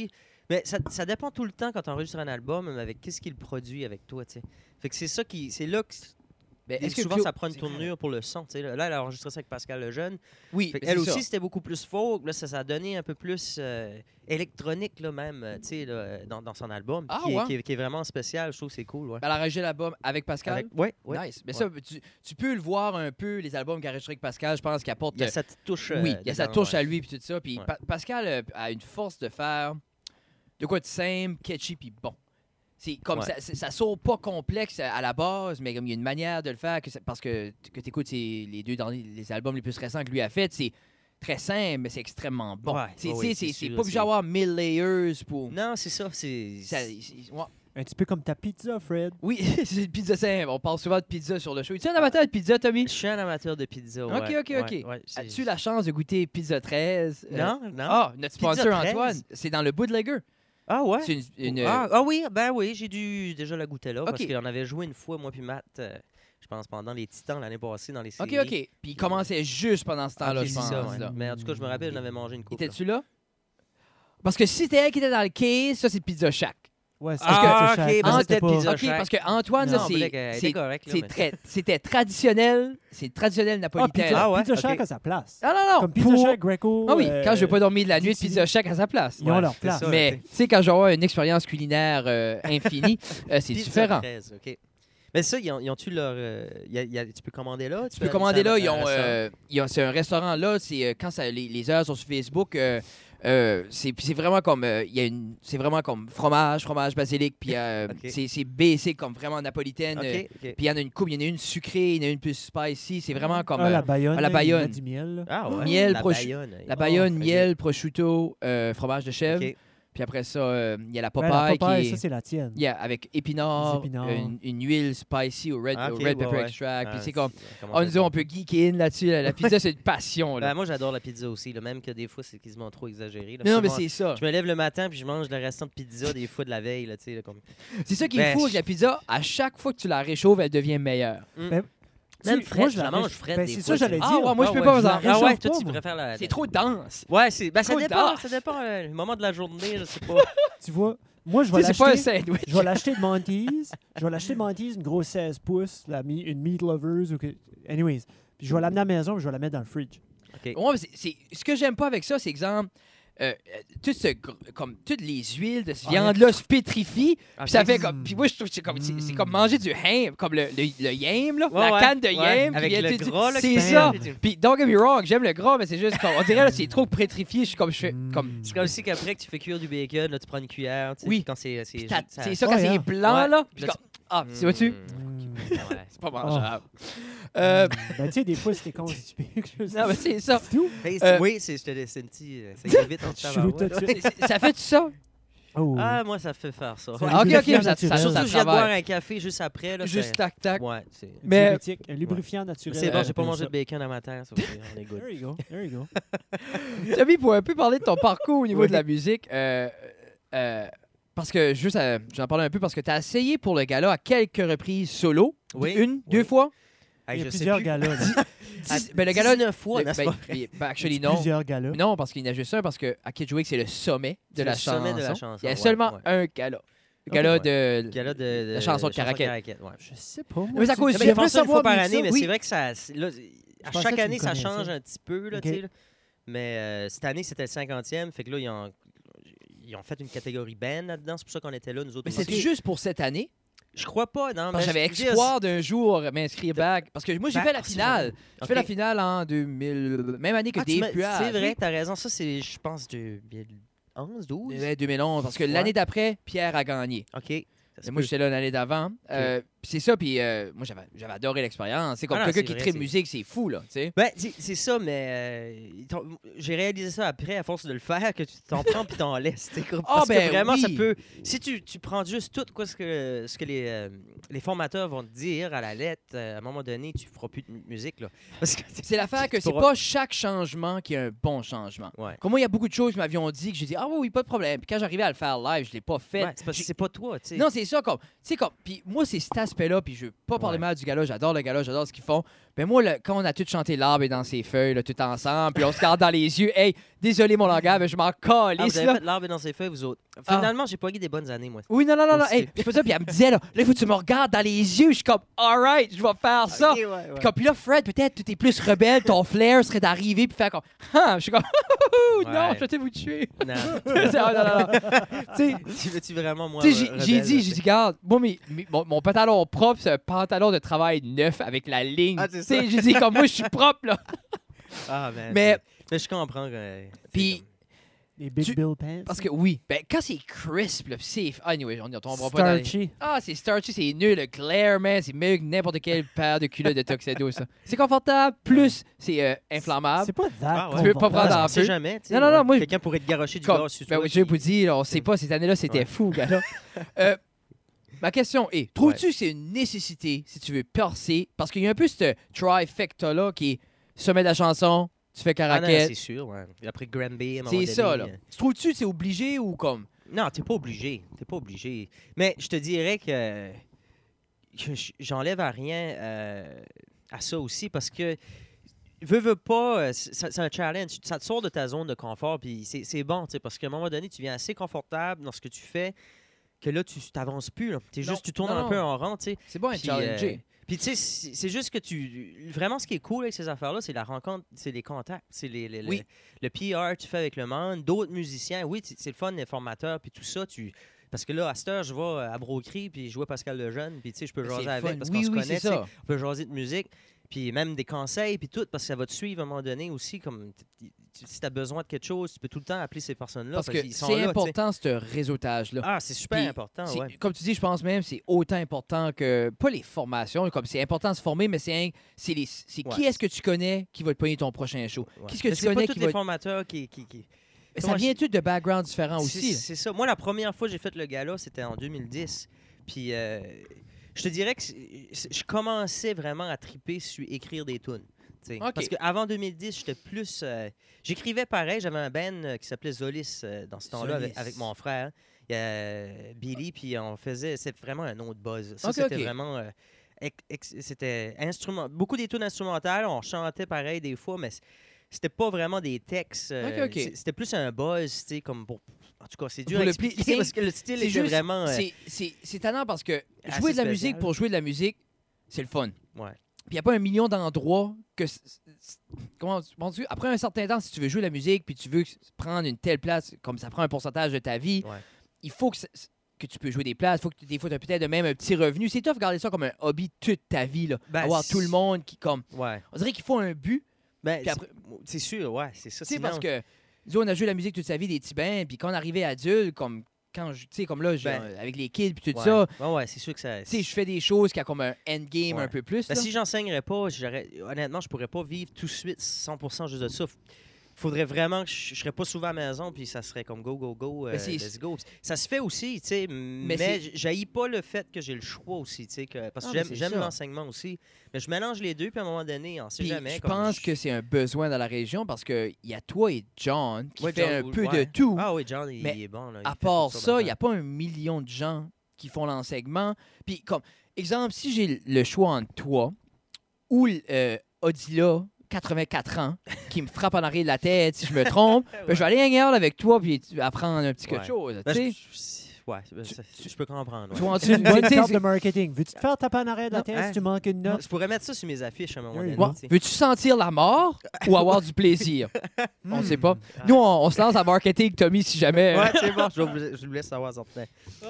Mais ça, ça dépend tout le temps quand tu enregistres un album, avec qu'est-ce qu'il produit avec toi, tu sais. Fait que c'est ça qui... C'est là que... Ben, Et est-ce que souvent, Claude- ça prend une c'est- tournure pour le son. tu sais. Là, elle a enregistré ça avec Pascal Lejeune. Oui, Fait ben, elle c'est aussi, ça. c'était beaucoup plus folk. Là, ça, ça a donné un peu plus euh, électronique, là, même, euh, tu sais, là, dans, dans son album. Ah, qui, est- ouais? qui est, qui est vraiment spécial. Je trouve que c'est cool. Ouais. Elle a enregistré l'album avec Pascal. Avec- ouais, ouais. Nice. Mais Ouais. ça, tu, tu peux le voir un peu, les albums qu'il a enregistrés avec Pascal, je pense qu'il apporte... Il y a euh, cette touche. oui, euh, il y a sa dedans, touche ouais. à lui et tout ça. Puis Ouais. Pa- Pascal euh, a une force de faire de quoi de simple, catchy puis bon. C'est comme Ouais. ça, ça, ça sort pas complexe à à la base, mais comme il y a une manière de le faire que ça- parce que que tu écoutes les deux derniers les albums les plus récents que lui a fait, c'est très simple, mais c'est extrêmement bon. Ouais, C'est ouais, tu ouais, sais, c'est c'est c'est sûr, pas obligé c'est- d'avoir mille layers pour. Non, c'est ça. C'est. Ça- c'est- ouais. Un petit peu comme ta pizza, Fred. Oui, c'est une pizza simple. On parle souvent de pizza sur le show. Es-tu un amateur de pizza, Tommy? Je suis un amateur de pizza. Ok, ouais, ok, ouais, ok. ouais, c'est- As-tu la chance de goûter Pizza treize? Euh, Non, non. Ah, notre Pizza sponsor treize? Antoine, c'est dans le Bootlegger. Ah ouais? C'est une, une- Ah, ah oui, ben oui, j'ai dû déjà la goûter là. Ok. Parce qu'on avait joué une fois, moi puis Matt, euh, je pense, pendant les Titans l'année passée dans les OK, séries. OK. Puis il commençait juste pendant ce temps-là, Ok, je c'est pense. ça, ouais. là. Mais en tout cas, je me rappelle, j'en avais mangé une coupe. là. Étais-tu là? Parce que si c'était elle qui était dans le case, ça, c'est Pizza Shack. Ouais, c'est Ah, Pizza ok, Shack. ben Ah, c'était pas- Pizza OK, Shack. parce que Antoine, Non, ça, on c'est... voulait qu'elle c'est- était correcte, là, c'est mais- très- C'était traditionnel. C'est traditionnel Ah, napolitain. Pizza, Ah ouais, Pizza ok. Shack a sa place. Non, non, non. Comme Pizza pour- Shack, Greco. Ah oui, euh, quand je veux pas dormir de la nuit, Dixie. Pizza Shack à sa place. Ils ont Ouais, leur c'est place. ça. Mais tu sais, quand je vais avoir une expérience culinaire euh, infinie, euh, c'est Pizza différent. treize, OK. Mais ça, ils ont- ils ont-tu leur. euh, y a- y a- tu peux commander là? Tu peux commander là. Ils ont, un euh, ils ont- c'est un restaurant là. C'est euh, quand ça, les, les heures sont sur Facebook. Euh, euh, c'est puis c'est vraiment comme euh, il y a une c'est vraiment comme fromage, fromage basilic. Puis euh, Ok. c'est c'est basic comme vraiment napolitaine. euh, OK, OK. Puis il y en a une coupe. Il y en a une sucrée, il y en a une plus spicy. C'est vraiment comme Ah, euh, la Bayonne. ah, la là, il y a Bayonne. du miel. là. Ah ouais. miel, la prosci- Bayonne. la bayonne, Oh, ok. miel, prosciutto, euh, fromage de chèvre. OK. Puis après ça, euh, il y a la Ouais, Popeye, la Popeye, qui ça, est c'est la tienne. yeah, avec épinards, Des épinards. Une, une huile spicy au red, Ah, au ok, red ouais, pepper ouais. extract. Puis Ah, c'est comme comment on ça nous se dit, on fait? peut geeker in là-dessus. La, la pizza, c'est une passion. Là. Ben, moi, j'adore la pizza aussi, là, même que des fois, c'est quasiment trop exagéré. là. non, Parce mais que moi, c'est ça. Je me lève le matin puis je mange le restant de pizza des fois de la veille. Là, tu sais, là, comme... C'est ça qui Ben, est fou avec je- la pizza. À chaque fois que tu la réchauffes, elle devient meilleure. Ben, Même tu sais, frette, moi, je la la mange ré- frette ben, des c'est fois, ça, j'allais Ah, dire. ouais, moi, je Ah peux ouais, pas, je la par exemple. Ah ouais, réchauffe toi, pas, tu moi. préfères la... C'est trop dense. Ouais, c'est... Ben, ça Trop dépend, dense. ça dépend. euh, le moment de la journée, je sais pas. Tu vois, moi, je Tu vais sais, c'est pas un l'acheter. sandwich. Je vais l'acheter de Monty's. Je vais l'acheter de Monty's, une grosse seize pouces, la mi- une Meat Lovers. Ou que... Anyways. Puis je vais l'amener à la maison et je vais la mettre dans le fridge. OK. Ouais, mais c'est- c'est- ce que j'aime pas avec ça, c'est exemple. Euh, euh, tout ce gr- comme toutes les huiles de cette Ah, viande-là se pétrifient, Ok. puis ça fait comme. Puis moi, je trouve que c'est comme, c'est c'est comme manger du ham, comme le, le, le yam, là, Ouais, la ouais, canne de ouais, yam. avec puis le tu- tu- gras, là, C'est qui ça. pète. Puis don't get me wrong, j'aime le gras, mais c'est juste comme. On dirait là, c'est trop pétrifié. Je suis comme. Je fais, Mm. comme C'est comme si qu'après que tu fais cuire du bacon, là, tu prends une cuillère. Tu sais, Oui. puis quand c'est... C'est t'as- ça- c'est ça quand Ouais, c'est hein. blanc, Ouais. là. Puis Là, comme, ah, Mm. tu vois-tu? Mm. Ouais. C'est pas mangeable. Euh, Euh, ben, tu sais, des fois, c'était constipé. non, mais c'est ça. C'est tout. Hey, Euh, oui, c'est je te- c'est une petite... Ça y va vite en Je suis tabarouette. tout de suite. C'est- c'est- Ça fait tout ça? Oh. Ah, moi, ça fait faire ça. C'est Ah, ok, ok, lubrifiant ça- ça- naturel. ça- Surtout ça que je viens de travaille. boire un café juste après. Là, Juste c'est- tac, tac. Ouais, c'est... Mais- Diurétique, un lubrifiant naturel. C'est bon, on j'ai pas appelle mangé ça. de bacon à matin. Ça, on est good. There you go. There you go. Tommy, pour un peu parler de ton parcours au niveau Oui. de la musique, euh, euh, parce que juste, euh, j'en parlais un peu parce que tu as essayé pour le gala à quelques reprises solo. Oui. Une, Oui. deux fois. Hey, Il y a je sais plusieurs plus. galas. là. Dix- ben, le gala. dix-neuf fois, le- n'est-ce ben, pas? ben, ben, actually, non. Plusieurs galas. Non, parce qu'il y en a juste un, parce que à Kedgewick, c'est le sommet de C'est la le sommet de la chanson. chanson, Il y a ouais, seulement ouais. un gala. Le gala ouais. de. Gala de, de- La chanson de Caraquet. ouais. Je sais pas. Moi, Mais c'est à tu- cause- Non, J'aimerais mais ils font ça une savoir fois par mieux que année, ça. mais Oui. c'est vrai que ça. c'est- là, à pensais chaque que tu année, me ça connaissais. change un petit peu. Là, Ok. tu sais, là. Mais euh, cette année, c'était le cinquantième. Fait que là, ils ont, ils ont fait une catégorie band là-dedans. C'est pour ça qu'on était là, nous autres. Mais aussi. c'était juste pour cette année. Je crois pas, non. Parce que mais j'avais je- espoir d'un jour m'inscrire back. Parce que moi, j'ai Ben, fait la ah, c'est finale. vrai. J'ai fait Ok. la finale en deux mille. Même année que Ah, tu Dave m'as- Puard. C'est vrai, Oui. t'as raison. Ça, c'est, je pense, deux mille onze, douze. Ouais, deux mille onze, parce que Ouais. l'année d'après, Pierre a gagné. OK. Ça se Et moi, peut. j'étais là l'année d'avant. Euh, puis c'est ça, puis euh, moi, j'avais, j'avais adoré l'expérience. C'est comme Ah non, quelqu'un c'est qui vrai, tripe c'est- musique, c'est fou, là, tu sais. Ben, c'est c'est ça, mais euh, ils t'ont- j'ai réalisé ça après, à force de le faire, que tu t'en prends puis t'en laisses. t'sais, comme- Ah, Parce ben que vraiment, ça oui. peut. Si tu, tu prends juste tout quoi, ce que, ce que les, euh, les formateurs vont te dire à la lettre, euh, à un moment donné, tu feras plus de mu- musique. Là. Parce que, C'est l'affaire que Tu c'est pourras- pas chaque changement qui est un bon changement. Ouais. Comme moi, il y a beaucoup de choses qui m'avions dit que j'ai dit, ah oui, oui, pas de problème. Puis quand j'arrivais à le faire live, je l'ai pas fait. Ouais, c'est parce que J'ai- c'est pas toi. tu sais. Non, c'est ça, comme. Tu sais, comme. Puis moi, c'est cet aspect-là, puis je veux pas parler Ouais. mal du gala, j'adore le gala, j'adore ce qu'ils font. Mais moi, le- quand on a tous chanté l'arbre et dans ses feuilles, là, tout ensemble, puis on se regarde dans les yeux, hey, désolé mon langage, mais je m'en Ah, vous calisse, avez là. fait l'arbre dans ses feuilles, vous autres. Finalement, j'ai pas eu des bonnes années, moi. Oui, non, non, non, non. Aussi. Hey, c'est pas ça. Puis elle me disait, là, là, il faut que tu me regardes dans les yeux. Je suis comme, alright, je vais faire ça. Ok, ouais, ouais. Puis, comme, puis là, Fred, peut-être, tu es plus rebelle. Ton flair serait d'arriver puis faire comme, ah, je suis comme, non, Ouais. je vais vous tuer. Non. Ah, non, non, non. Tu sais, Tu veux-tu vraiment, moi, Tu sais, j'ai- rebelle, j'ai dit, là, j'ai tu dit, regarde, moi, mes- mes- mon, mon pantalon propre, c'est un pantalon de travail neuf avec la ligne. Ah, c'est Tu sais, ça. j'ai dit, comme moi, je suis propre, là. Ah, ben, Mais- c'est- mais je comprends. que, Puis- c'est comme- Les Big Tu- Bill Pants. Parce que oui, ben, quand c'est crisp, là, pis c'est. Anyway, on ne tombera pas dans les... Starchy. Ah, c'est starchy, c'est nul, le glare, man. C'est mieux que n'importe quelle paire de culottes de Tuxedo, ça. C'est confortable, plus c'est euh, inflammable. C'est pas that Ah ouais. Tu peux pas confortable. prendre on en sait feu. jamais. tu sais, Non, non, non, ouais. moi, Quelqu'un pourrait te garocher du Comme- gaz sur ben toi. oui, je puis- vous dis, là, on sait pas, cette année-là, c'était Ouais. fou, gars-là. Euh, ma question est, trouves-tu que c'est une nécessité si tu veux percer? Parce qu'il y a un peu ce trifecta-là qui est sommet de la chanson, tu fais Ah non, caraquette. c'est sûr. Ouais. Après Granby, à un moment c'est donné, ça, là. euh, Tu trouves-tu que c'est obligé ou comme? Non, t'es pas obligé. T'es pas obligé. Mais je te dirais que, que j- j'enlève à rien euh, à ça aussi parce que veux, veux pas, euh, c'est c'est un challenge. Ça te sort de ta zone de confort, puis c'est c'est bon, tu sais, parce qu'à un moment donné, tu viens assez confortable dans ce que tu fais que là, tu t'avances plus. Tu Non, juste, tu tournes non, un peu non. en rang, tu sais. C'est bon un Puis, challenger. euh, Puis tu sais, c'est c'est juste que tu... Vraiment, ce qui est cool avec ces affaires-là, c'est la rencontre, c'est les contacts, c'est les, les- Oui. le, le P R que tu fais avec le monde, d'autres musiciens. Oui, c'est c'est le fun, les formateurs, puis tout ça. Tu... Parce que là, à cette heure, je vais à Brocry, puis je vois Pascal Lejeune, puis tu sais, je peux Mais jaser c'est le avec fun. parce Oui, qu'on se oui, connaît, c'est tu sais. ça. On peut jaser de musique, puis même des conseils, puis tout, parce que ça va te suivre à un moment donné aussi. Comme t- t- si tu as besoin de quelque chose, tu peux tout le temps appeler ces personnes-là. Parce que qu'ils sont c'est là, tu sais. important, ce réseautage-là. Ah, c'est super Puis, important, C'est- ouais. Comme tu dis, je pense même c'est autant important que pas les formations, comme c'est important de se former, mais c'est un- c'est les c'est qui Ouais. est-ce que tu connais qui va te payer ton prochain show. Ouais. Qui est-ce que Mais tu c'est pas connais tous qui les va formateurs qui... qui, qui... Mais ça Comment vient je- tout de backgrounds différents C'est- aussi. là. C'est ça. Moi, la première fois que j'ai fait le gala, c'était en deux mille dix. Puis, euh, je te dirais que c'est- c'est- je commençais vraiment à triper sur écrire des tunes. tu sais. Ok. Parce qu'avant deux mille dix, j'étais plus. euh, J'écrivais pareil. J'avais un band euh, qui s'appelait Zolis euh, dans ce temps-là avec, Zolis. avec mon frère. Il y a euh, Billy, puis on faisait. C'est vraiment un nom de buzz. Ça, Ok, c'était ok. vraiment. euh, ex- ex- c'était instrument, beaucoup des tunes instrumentales. On chantait pareil des fois, mais c- c'était pas vraiment des textes. euh, Ok, ok. c'est- C'était plus un buzz, tu sais, comme pour. En tout cas, c'est dur Pour à le expliquer pli- parce que le style C'est était juste- vraiment. euh, c'est- c'est c'est tannant parce que assez jouer de la spécial. musique pour jouer de la musique, c'est le fun. Ouais. Puis il n'y a pas un million d'endroits que. c- c- Comment tu- bon, tu- après un certain temps, si tu veux jouer de la musique puis tu veux prendre une telle place, comme ça prend un pourcentage de ta vie, Ouais. il faut que, ça- que tu peux jouer des places. Il faut que tu- des fois, tu as peut-être même un petit revenu. C'est tough de garder ça comme un hobby toute ta vie. Là. Ben, Avoir c'est- tout le monde qui, comme. Ouais. On dirait qu'il faut un but. Ben, Puis c'est- après- c'est sûr, ouais, c'est ça. Tu sais, sinon- parce que. Nous, on a joué la musique toute sa vie, des petits bains, puis quand on arrivait adulte, comme. Quand je, tu sais, comme là, je- Ben, avec les kids puis tout ouais. ça, Ouais, ouais, c'est sûr que ça. tu sais, je fais des choses qui a comme un endgame Ouais. un peu plus. Ben, là. si j'enseignerais pas, j'aurais- honnêtement, je pourrais pas vivre tout de suite cent pour cent juste de ça. Faudrait vraiment que je, je serais pas souvent à la maison, puis ça serait comme go, go, go, euh, Mais c'est- let's go. Ça se fait aussi, tu sais, mais, c'est- j'haïs pas le fait que j'ai le choix aussi, tu sais, que- parce que Ah, mais j'aime c'est j'aime ça. l'enseignement aussi. Mais je mélange les deux, puis à un moment donné, on sait Puis jamais. je comme pense je- que c'est un besoin dans la région parce qu'il y a toi et John qui Ouais, fait John un Gould, peu ouais. de tout. Ah oui, John, il, Mais il est bon. Là, il à fait part toutes sortes ça, il n'y d'affaires. a pas un million de gens qui font l'enseignement. Puis, comme exemple, si j'ai le choix entre toi ou euh, Odila, quatre-vingt-quatre ans, qui me frappe en arrière de la tête si je me trompe, ben, je vais aller hang out avec toi puis tu- apprendre un petit quelque Ouais. chose. Ben, tu je, sais. je- ouais, ben, ça- je peux comprendre. ouais. Toi, tu- C'est une bonne tu sais, carte c'est- de marketing. Veux-tu te faire taper en arrière de la Non, tête hein? si tu manques une note? Je pourrais mettre ça sur mes affiches à un moment There you donné. go. tu sais. Veux-tu sentir la mort ou avoir du plaisir? On ne sait pas. Ouais. Nous, on, on se lance à marketing, Tommy, si jamais. Ouais, c'est bon, je, vais vous- je vous laisse savoir certain.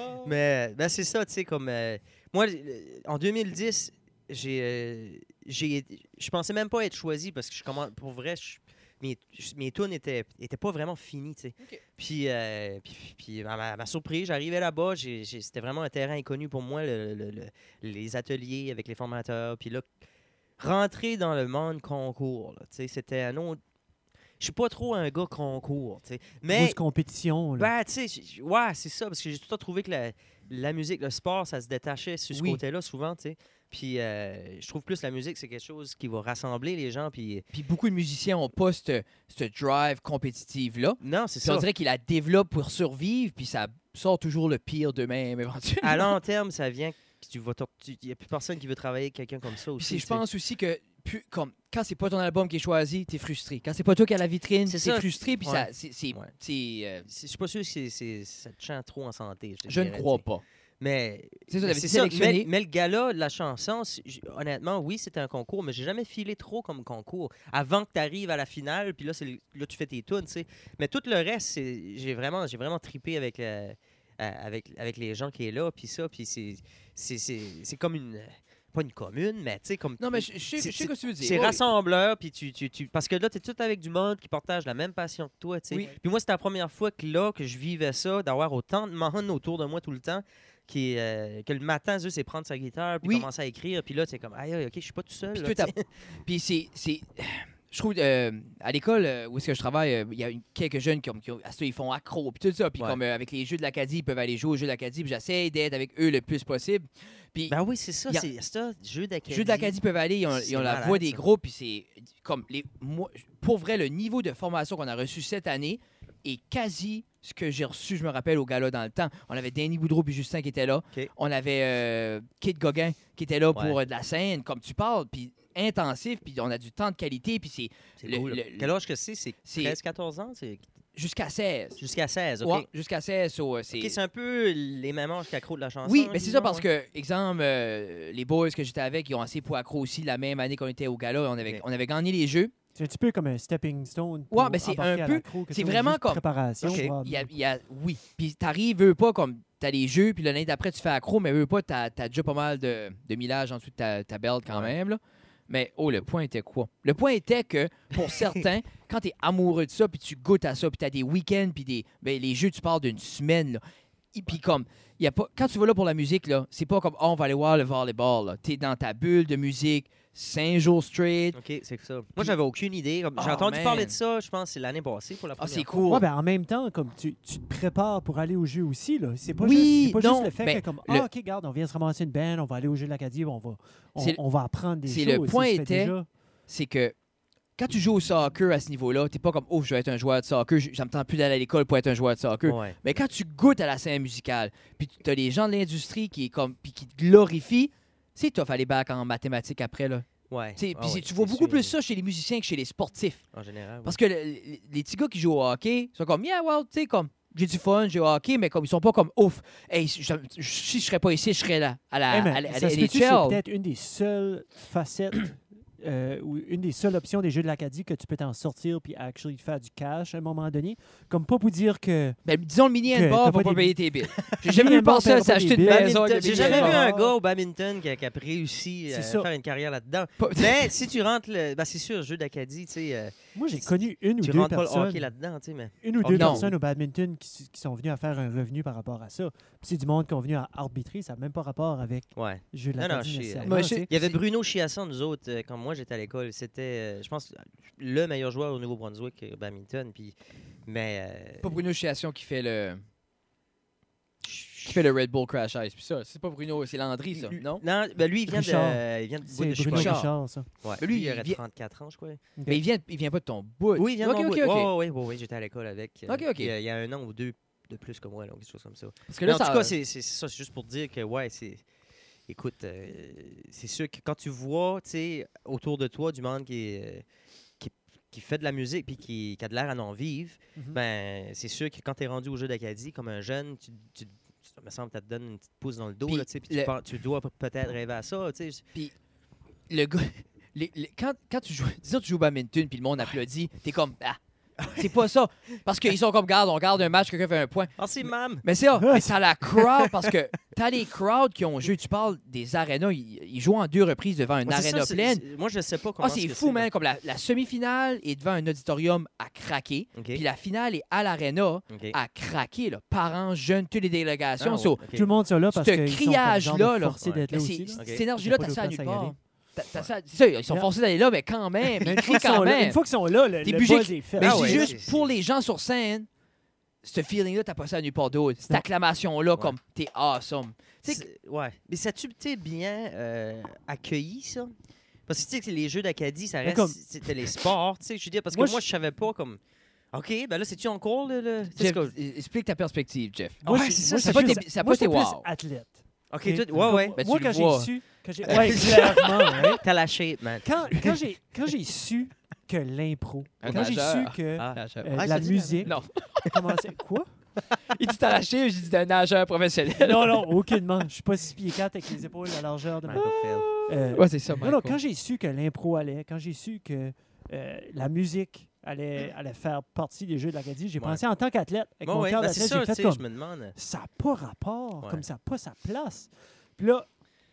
Mais ben, c'est ça, tu sais, comme. euh, moi, le- en deux mille dix, j'ai. euh, j'ai je pensais même pas être choisi parce que je commence. Pour vrai, je- mes, je- mes tunes étaient, étaient pas vraiment finies, tu sais. Ok. Puis, euh, puis, puis à ma, à ma surprise, j'arrivais là-bas, j'ai- j'ai- c'était vraiment un terrain inconnu pour moi, le- le- le- les ateliers avec les formateurs. Puis là, rentrer dans le monde concours, là, tu sais, c'était un autre. Je suis pas trop un gars concours, tu sais. Mais. Grosse compétition. Là. Ben, tu sais, j- ouais, c'est ça, parce que j'ai tout le temps trouvé que la, la musique, le sport, ça se détachait sur ce Oui. côté-là souvent, tu sais. Puis euh, je trouve plus la musique, c'est quelque chose qui va rassembler les gens, puis Puis beaucoup de musiciens n'ont pas ce ce drive compétitive-là. non, c'est Puis on ça. dirait qu'ils la développent pour survivre, puis ça sort toujours le pire d'eux-mêmes éventuellement. À long terme, ça vient que tu vas... Il n'y a plus personne qui veut travailler avec quelqu'un comme ça Puis aussi. c'est- je tu sais. pense aussi que plus, comme, quand c'est pas ton album qui est choisi, t'es frustré. Quand c'est pas toi qui as la vitrine, C'est t'es ça. frustré. Puis Ouais. ça, c'est, c'est, Ouais. c'est, euh, C'est- Je suis pas sûr que c'est, c'est, ça te chante trop en santé. Je, te je ne dirais, crois tu sais. pas. Mais C'est ça, mais t'avais c'est été ça. Mais, sélectionné. mais le gala, la chanson, c'est- j- honnêtement, oui, c'était un concours, mais j'ai jamais filé trop comme concours. Avant que tu arrives à la finale, puis là, c'est, le- là, tu fais tes tunes, tu sais. Mais tout le reste, c'est, j'ai vraiment, j'ai vraiment trippé avec, le- euh, avec, avec les gens qui est là, puis ça, puis c'est, c'est, c'est, c'est comme une, pas une commune, mais tu sais, comme. Non, mais je, je sais c'est- je sais ce que tu veux dire. C'est Oui. rassembleur, puis tu, tu, tu- parce que là, tu es tout avec du monde qui partage la même passion que toi, tu sais. Oui. Puis moi, c'était la première fois que là, que je vivais ça, d'avoir autant de monde autour de moi tout le temps, qui, euh, que le matin, eux, c'est prendre sa guitare, puis Oui. commencer à écrire, puis là, c'est comme, aïe, aïe, ok, je suis pas tout seul. Puis là, toi, tu t'as- sais. Puis c'est, c'est, je trouve, euh, à l'école euh, où est-ce que je travaille, euh, il y a une- quelques jeunes qui, ont, qui ont- à ça, ils font accro, puis tout ça. Puis Ouais. comme euh, avec les jeux de l'Acadie, ils peuvent aller jouer aux jeux de l'Acadie, puis j'essaie d'être avec eux le plus possible. Puis Ben oui, c'est ça, Y a- c'est ça, jeu les d'Acadie. jeux de l'Acadie peuvent aller, ils ont, C'est ils ont la malade, voix des ça. groupes, puis c'est comme les, moi, pour vrai, le niveau de formation qu'on a reçu cette année est quasi ce que j'ai reçu, je me rappelle, au gala dans le temps. On avait Danny Boudreau puis Justin qui étaient là. OK. On avait euh, Kid Gauguin qui était là pour Ouais. euh, de la scène, comme tu parles, puis intensif, puis on a du temps de qualité, puis c'est C'est le- cool. le- Quel âge que c'est? C'est c'est- treize quatorze ans? C'est jusqu'à seize. jusqu'à seize, OK. Ouais, jusqu'à seize, so, euh, c'est... OK, c'est un peu les mêmes âges qu'accro de la chanson. Oui, mais c'est ça disons, parce ouais. que, exemple, euh, les boys que j'étais avec, ils ont assez pour accro aussi la même année qu'on était au gala. On avait, Ok. on avait gagné les jeux. C'est un petit peu comme un stepping stone. Ouais, pour ben, c'est embarquer un à peu- l'accro, que c'est ça, vraiment juste comme- préparation. Ok. probablement. Il y a, il y a- oui. Puis t'arrives, veux pas, comme t'as les jeux, puis l'année d'après, tu fais accro, mais veux pas, t'as as déjà pas mal de, de millage en dessous de ta, ta belt quand Ouais. même. Là. Mais, oh, le point était quoi? Le point était que, pour certains, quand t'es amoureux de ça, puis tu goûtes à ça, puis t'as des week-ends, puis des, ben, les jeux, tu parles d'une semaine, là. Et puis comme, y a pas, quand tu vas là pour la musique, là, c'est pas comme, oh, on va aller voir le volleyball. Là. T'es dans ta bulle de musique, cinq jours straight. OK, c'est ça. Moi, j'avais aucune idée. Comme- J'ai Oh, entendu man. parler de ça, je pense, c'est l'année passée pour la Ah, première c'est fois. cool. Ouais, ben, en même temps, comme tu, tu te prépares pour aller au jeu aussi, là. C'est pas, Oui, juste, c'est pas non, juste le fait ben, que, comme, le- ah, OK, regarde, on vient se ramasser une band, on va aller au jeu de l'Acadie, on va, on, C'est- on va apprendre des c'est choses. le point ça se fait était- déjà. c'est que quand tu joues au soccer à ce niveau-là, t'es pas comme, oh, je vais être un joueur de soccer, j- ça me tente plus d'aller à l'école pour être un joueur de soccer. Ouais. Mais quand tu goûtes à la scène musicale, puis tu as les gens de l'industrie qui, est comme, puis qui te glorifient, c'est tough aller back en mathématiques après. Là. Ouais. T'sais, Ah puis c'est- ouais, tu vois c'est beaucoup sûr. plus ça chez les musiciens que chez les sportifs. En général. oui. Parce que le- le- les petits gars qui jouent au hockey sont comme, yeah, well, tu sais, comme, j'ai du fun, j'ai au hockey, mais comme ils sont pas comme, ouf, hey, je- je- si je serais pas ici, je serais là, à la, Hey, mais à la- à ça la se peut-tu, c'est N H L. peut-être une des seules facettes euh, ou une des seules options des jeux de l'Acadie que tu peux t'en sortir puis actually faire du cash à un moment donné. Comme pas pour dire que... Ben, disons le mini Que handball t'as pour pas pas des- payer tes billes. J'ai jamais vu handball passer à perd pas s'acheter des une billes. maison. avec Badminton, le J'ai mini jamais vu handball. un gars au badminton qui a, qui a réussi C'est à ça. faire une carrière là-dedans. Pas- Mais si tu rentres, le, ben c'est sûr, jeu d'Acadie, tu sais, euh, Moi, j'ai Tu- connu une ou tu deux rentres pas le personnes... hockey là-dedans, tu sais, mais Une ou Oh, deux non. personnes au badminton qui, qui sont venues à faire un revenu par rapport à ça. Puis c'est du monde qui ont venu à arbitrer, ça n'a même pas rapport avec ouais. le jeu de Non, non, l'Acadie je sais, nécessairement, Moi, je- tu sais. Il y avait C'est- Bruno Chiasson, nous autres, euh, quand moi j'étais à l'école. C'était, euh, je pense, le meilleur joueur au Nouveau-Brunswick au badminton. Puis, mais. euh, Pas Bruno Chiasson qui fait le qui fait le Red Bull Crash Ice. Puis ça, c'est pas Bruno, c'est Landry, ça, non? Non, ben lui, il vient Richard. de. Il vient de C'est bout de Bruno Chicago. Richard, ça. Ouais. Mais Lui, lui, il il aurait vient- trente-quatre ans, je crois. Mais il vient, il vient pas de ton bout. Oui, il vient de Ok, mon ok, bout. ok. Ouais, ouais, ouais, ouais, j'étais à l'école avec. euh, Ok, ok. Il y, a, il y a un an ou deux de plus que moi, donc quelque chose comme ça. Parce que Mais là, en ça... tout cas, c'est c'est ça, c'est juste pour dire que, ouais, c'est. Écoute, euh, c'est sûr que quand tu vois, tu sais, autour de toi du monde qui, est, euh, qui, qui fait de la musique puis qui, qui a de l'air à en vivre, Mhm. ben, c'est sûr que quand tu es rendu au jeu d'Acadie, comme un jeune, tu, tu, ça me semble que ça te donne une petite pouce dans le dos, Puis là, tu sais, puis le- tu, penses- tu dois pe- peut-être rêver à ça, tu sais. le gars... les- les- quand, quand tu joues... Disons que tu joues au badminton puis le monde applaudit, t'es comme... Ah, c'est pas ça. Parce qu'ils sont comme, garde, on garde un match, quelqu'un fait un point. Merci, mam! Mais c'est ça. Mais t'as la crowd, parce que t'as les crowds qui ont joué. Tu parles des arénas. Ils, ils jouent en deux reprises devant une Ouais, c'est aréna ça, c'est- pleine. c'est- Moi, je sais pas comment. Ah, c'est fou, man. Comme la, la semi-finale est devant un auditorium à craquer. OK. Puis la finale est à l'aréna OK. à craquer. Là. Parents, jeunes, toutes les délégations. Ah, So, ouais, OK. Tout le monde ça là parce Ce qu'ils sont comme criage-là, genre de là. forcés Ouais. d'être là mais aussi. c'est- là. OK. cette énergie-là, T'as t'as pas ça à de nulle place à y part. aller. T'as- t'as ça- c'est ça, ils sont Yeah. forcés d'aller là, mais quand même. Ils Une crient fois qu'ils quand sont là- même. une fois qu'ils sont là, le, T'es le obligé- buzz est fait. Mais Ah je ouais, dis c'est- juste, pour les gens sur scène, ce feeling-là, t'as pas ça à nulle part d'autre. Cette Non. acclamation-là, Ouais. comme t'es awesome. Tu sais, C'est- Ouais. Mais ça tu été bien euh, accueilli, ça? Parce que tu sais que les jeux d'Acadie, ça Mais reste. comme- C'était les sports, tu sais. Je veux dire, parce que Moi, moi, je- je savais pas comme. OK, ben là, c'est-tu encore le. le... tu sais, Jeff, c'est quoi- explique ta perspective, Jeff. Moi, Ouais, je- c'est moi, ça, ça a pas juste- été- ça a moi, pas été j'étais plus wow. athlète. OK, Ok. tout, ouais, ouais. Ben, tu Moi, le quand j'ai vois. su... Quand j'ai... Ouais, clairement, ouais. T'as la shape, man. Quand, quand j'ai quand j'ai su que l'impro, Un quand j'ai su nageur. que Ah. Ah, euh, Ah, la ça dit musique Non. commençait... Quoi? Il dit t'as lâché, je dis d'un nageur professionnel. Non, non, aucunement. Je suis pas six pieds quatre avec les épaules à la largeur de ma... Michael Phelps. Euh, Ouais, c'est ça, non, non, quand j'ai su que l'impro allait, quand j'ai su que euh, la musique allait, allait faire partie des Jeux de l'Acadie, j'ai Ouais. pensé en tant qu'athlète, avec Bon, mon ouais, cœur ben, c'est d'athlète, ça, j'ai tu fait sais, je comme... me demande. Ça n'a pas rapport, Ouais. comme ça n'a pas sa place. Puis là,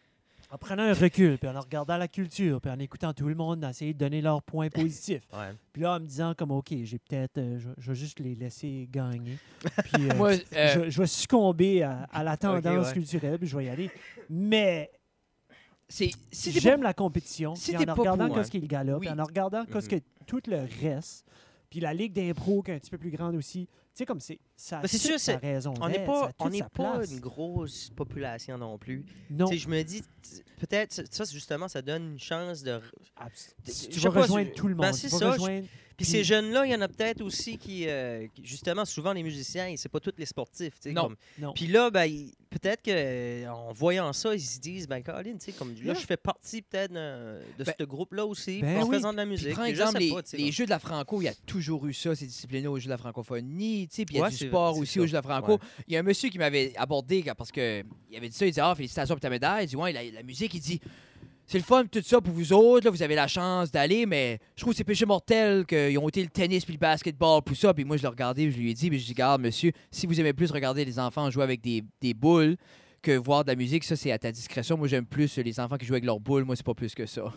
en prenant un recul, puis en regardant la culture, puis en écoutant tout le monde, essayer de donner leurs points positifs. Ouais. Puis là, en me disant comme, OK, j'ai peut-être... euh, je, je vais juste les laisser gagner. Puis euh, Moi, euh, je, je vais succomber à, à la tendance ouais. culturelle, puis je vais y aller. Mais c'est si t'es j'aime la compétition. si puis t'es en pas regardant pour, qu'est-ce qu'il galop, Oui. puis en regardant qu'est-ce que Mhm. tout le reste, puis la ligue d'impro qui est un petit peu plus grande aussi, tu sais, comme c'est... Ça a Ben, c'est toute sûr, sa c'est- raison On n'est d'être, pas, ça a on toute n'est sa pas place. une grosse population non plus. Non, Tu sais, je me dis, t- peut-être, ça, ça, justement, ça donne une chance de. abs- je tu sais vas pas, rejoindre je- tout le ben, monde. c'est tu vas ça, je- rejoindre... Puis ces jeunes-là, il y en a peut-être aussi qui, euh, qui- justement, souvent les musiciens, c'est pas tous les sportifs. tu sais, Non. comme- Non. Puis là, ben, ils- peut-être qu'en voyant ça, ils se disent, ben, Caroline, tu sais, comme là, Yeah. je fais partie peut-être d'un- de Ben, ce groupe-là aussi, ben en oui. faisant de la Puis musique. prends Puis je exemple sais les, pas, tu sais, les comme- Jeux de la Franco, il y a toujours eu ça, c'est discipliné aux Jeux de la francophonie, tu sais, puis il y a Ouais, du c'est- sport c'est aussi ça. aux Jeux de la Franco. Ouais. Il y a un monsieur qui m'avait abordé quand- parce que il avait dit ça, il dit ah félicitations pour ta médaille, il dit ouais la, la musique, il dit c'est le fun tout ça pour vous autres, là, vous avez la chance d'aller, mais je trouve que c'est péché mortel qu'ils ont été le tennis puis le basketball puis ça, puis moi je l'ai regardé, puis je lui ai dit, puis je dis garde monsieur, si vous aimez plus regarder les enfants jouer avec des, des boules que voir de la musique, ça c'est à ta discrétion. Moi j'aime plus les enfants qui jouent avec leurs boules, moi c'est pas plus que ça.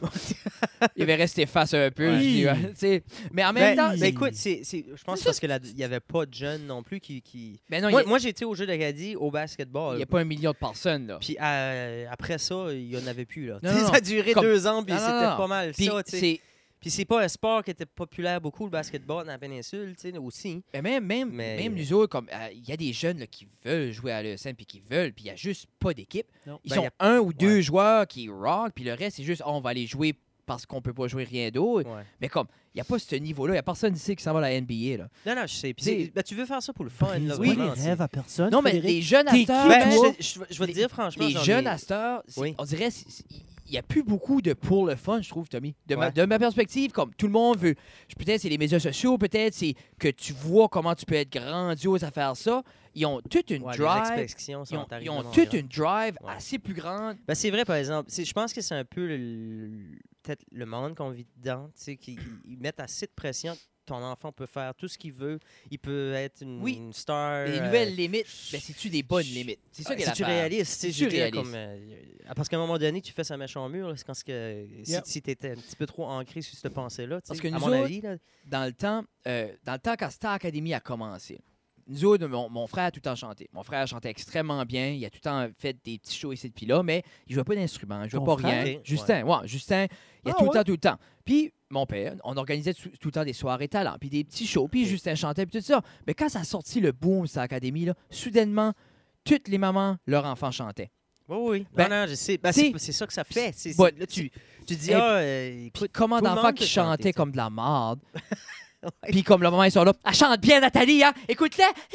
Il avait resté face un peu, Ouais. je dis, ouais, tu sais. Mais en même Ben, temps, ben, écoute, c'est, c'est- je pense C'est parce qu'il n'y avait pas de jeunes non plus qui. qui... ben non, il moi, y a- moi, j'ai été au jeu d'Acadie au basketball. il n'y a pas un million de personnes là. Puis euh, après ça, il n'y en avait plus. Là. Non, Tu sais, non, ça a duré comme- deux ans, puis Non, non, c'était non. pas mal Puis ça. tu sais. c'est Puis c'est pas un sport qui était populaire beaucoup, le basketball, dans la péninsule, tu sais, aussi. ben même même Mais- même nous autres comme euh, il y a des jeunes là, qui veulent jouer à l'E S N puis qui veulent, puis il y a juste pas d'équipe. Non. Ils Ben, sont y a- un ou deux ouais. joueurs qui rock, puis le reste c'est juste oh, on va aller jouer parce qu'on peut pas jouer rien d'autre. Ouais. Mais comme il y a pas ce niveau-là, il y a personne ici qui s'en va à la N B A là. Non, non, je sais. Puis T'sais- c'est- ben, tu veux faire ça pour le fun, là, Brise oui, pas vraiment, les tu sais. rêves à personne. Non mais Frédéric. les jeunes à T'es cette heure, qui, Ben, man, je, je- je vais te les- dire franchement, les j'en jeunes ai- à cette heure, c'est- Oui. on dirait c'est- c'est- il n'y a plus beaucoup de pour le fun, je trouve, Tommy. De, ma, Ouais. de ma perspective, comme tout le monde veut, peut-être c'est les médias sociaux, peut-être c'est que tu vois comment tu peux être grandiose à faire ça. Ils ont toute une Ouais, les drive, expectations sont ils ont, ils ont terriblement toute grandes. une drive Ouais. assez plus grande. Ben, c'est vrai, par exemple. C'est- Je pense que c'est un peu le- le- peut-être le monde qu'on vit dedans, tu sais, qui ils mettent assez de pression. Ton enfant peut faire tout ce qu'il veut. Il peut être une, Oui. une star. Les euh, nouvelles limites, ben, c'est-tu des bonnes je- limites? C'est ça Ouais, qui est C'est-tu l'affaire. réaliste? tu sais, C'est-tu je veux dire, réaliste? comme, euh, ah, parce qu'à un moment donné, tu fais ça méchant mur. là, C'est quand ce que, si, Yep. si tu étais un petit peu trop ancré sur cette pensée-là. tu Parce sais, que à nous mon autres, avis. Là, Dans le temps, euh, dans le temps quand Star Academy a commencé, nous autres, mon, mon frère a tout le temps chanté. Mon frère chantait extrêmement bien. Il a tout le temps fait des petits shows ici puis là, mais il jouait pas d'instrument, il jouait Ton pas frère? rien. Ok, Justin, ouais. Justin, il a Ah, tout le ouais? temps, tout le temps. Puis mon père, on organisait tout, tout le temps des soirées talents, puis des petits shows, puis Ok. Justin chantait, puis tout ça. Mais quand ça a sorti le boom Star Academy, là, soudainement, toutes les mamans, leurs enfants chantaient. oui, oui. Ben, non, non, je sais. Ben, t'sais- c'est c'est ça que ça fait. C'est, But- c'est- là, tu, tu dis, Et- ah, euh, Puis écoute, comment tout le d'enfants monde qui peut chanter, chantaient t'sais. comme de la marde. Ouais. Puis comme le moment, ils sont là. Elle chante bien, Nathalie, hein? Écoute-la. Il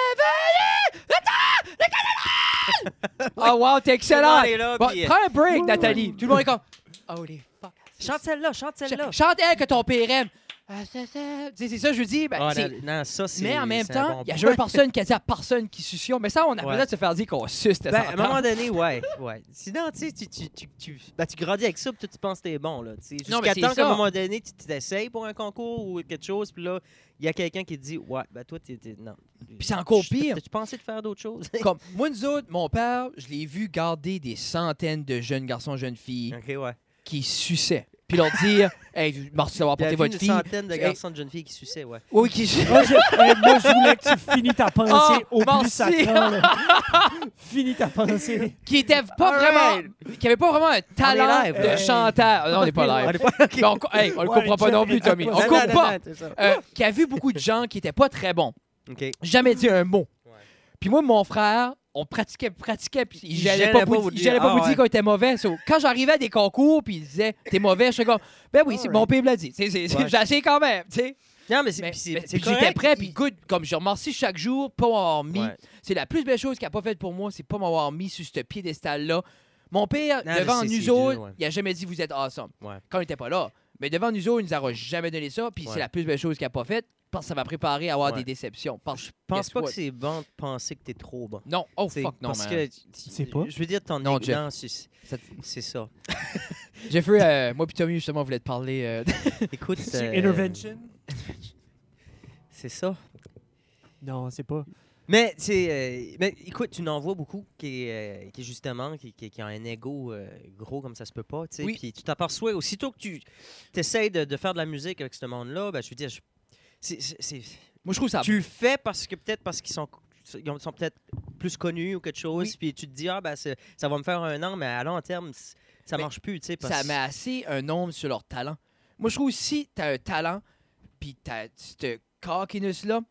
est venu le temps, le carnaval! Oh, wow, t'es Tout le monde excellent. est là, Bon, puis, euh, prends un break, Nathalie. Tout le monde est comme. Oh, les fuck. chante celle-là, chante celle-là. Ch- Chante elle que ton père aime. Ah, c'est ça. Tu sais, c'est ça, je veux dire. Ben, Ah, c'est- non, non, ça, c'est. mais en même c'est un temps, bon il n'y a point. jamais personne qui a dit à personne qui suçait. Mais ça, on a Ouais. besoin de se faire dire qu'on suce. de Ben, temps à en un temps. moment donné, ouais, ouais. Sinon, tu sais, tu, tu, tu, tu, ben, tu grandis avec ça, puis toi, tu penses que t'es bon, là. tu sais. Non, mais Jusqu'à c'est temps qu'à ça. un moment donné, tu t'essayes pour un concours ou quelque chose, puis là, il y a quelqu'un qui te dit, ouais, ben toi, t'es. t'es- non. Puis c'est encore Je- pire. Tu pensais de faire d'autres choses? Comme moi, nous autres, mon père, je l'ai vu garder des centaines de jeunes garçons, jeunes filles Ok, ouais. qui suçaient. Puis leur dire, hey, merci d'avoir Il y a apporté vu votre une fille. centaine de Hey. garçons de jeunes filles qui suçaient, ouais. Oui, qui Moi, je, hey, moi, je voulais que tu finis ta pensée Oh, au plus merci. sacrant. là. Finis ta pensée. qui était pas All vraiment, qui avait pas vraiment un talent live, de ouais. chanteur. Non, on n'est pas On live. est pas- ok. Mais on, co- hey, on le Ouais, comprend pas je- non plus, Tommy. On Non, non, coupe non, pas. non, c'est ça. Euh, qui a vu beaucoup de gens qui étaient pas très bons. Ok. Jamais dit un mot. Ouais. Puis moi, mon frère, on pratiquait, pratiquait, puis Il j'allais gênait pas, pas vous, vous il dire, gênait pas ah vous dire ouais. qu'on était mauvais. So, quand j'arrivais à des concours, puis il disait t'es mauvais, je suis comme ben oui, c'est Alright. mon père me l'a dit. C'est- c'est- c'est- Ouais. J'ai essayé quand même, tu sais. Non, mais c'est Mais, puis c'est- mais- c'est puis j'étais correct. prêt, puis good, comme je remercie chaque jour, pas m'avoir mis. Ouais. C'est la plus belle chose qu'il n'a pas faite pour moi, c'est pas m'avoir mis sur ce piédestal-là. Mon père, Non, devant je sais, nous c'est autres, dur, ouais. il a jamais dit vous êtes awesome. Ouais. Quand on n'était pas là. Mais devant nous autres, il nous aura jamais donné ça, puis Ouais. c'est la plus belle chose qu'il n'a pas faite, parce que ça m'a préparé à avoir Ouais. des déceptions. Parce, Je pense guess pas what? que c'est bon de penser que t'es trop bon. Non, oh T'sais, fuck, non, parce man. que C'est pas. je veux dire ton Non, ego- Jeff. non, c'est Ça- c'est ça. Jeffrey, euh, moi puis Tommy, justement, on voulait te parler. euh, Écoute, C'est euh, Intervention? c'est ça. Non, c'est pas. Mais c'est euh, mais écoute, tu n'en vois beaucoup qui est, euh, qui est justement qui, qui, qui a un ego euh, gros comme ça se peut pas, tu sais. Oui. Puis tu t'aperçois aussitôt que tu essaies de, de faire de la musique avec ce monde-là, ben je veux dire, je- c'est- c'est- c'est- moi, je trouve ça. tu le fais parce que peut-être parce qu'ils sont ils ont- sont peut-être plus connus ou quelque chose, Oui. puis tu te dis ah ben c'est- ça va me faire un an, mais à long terme c- ça Mais marche plus, tu sais. parce- Ça met assez un nombre sur leur talent. Moi, je trouve aussi, tu as un talent, puis tu as cette cockiness-là,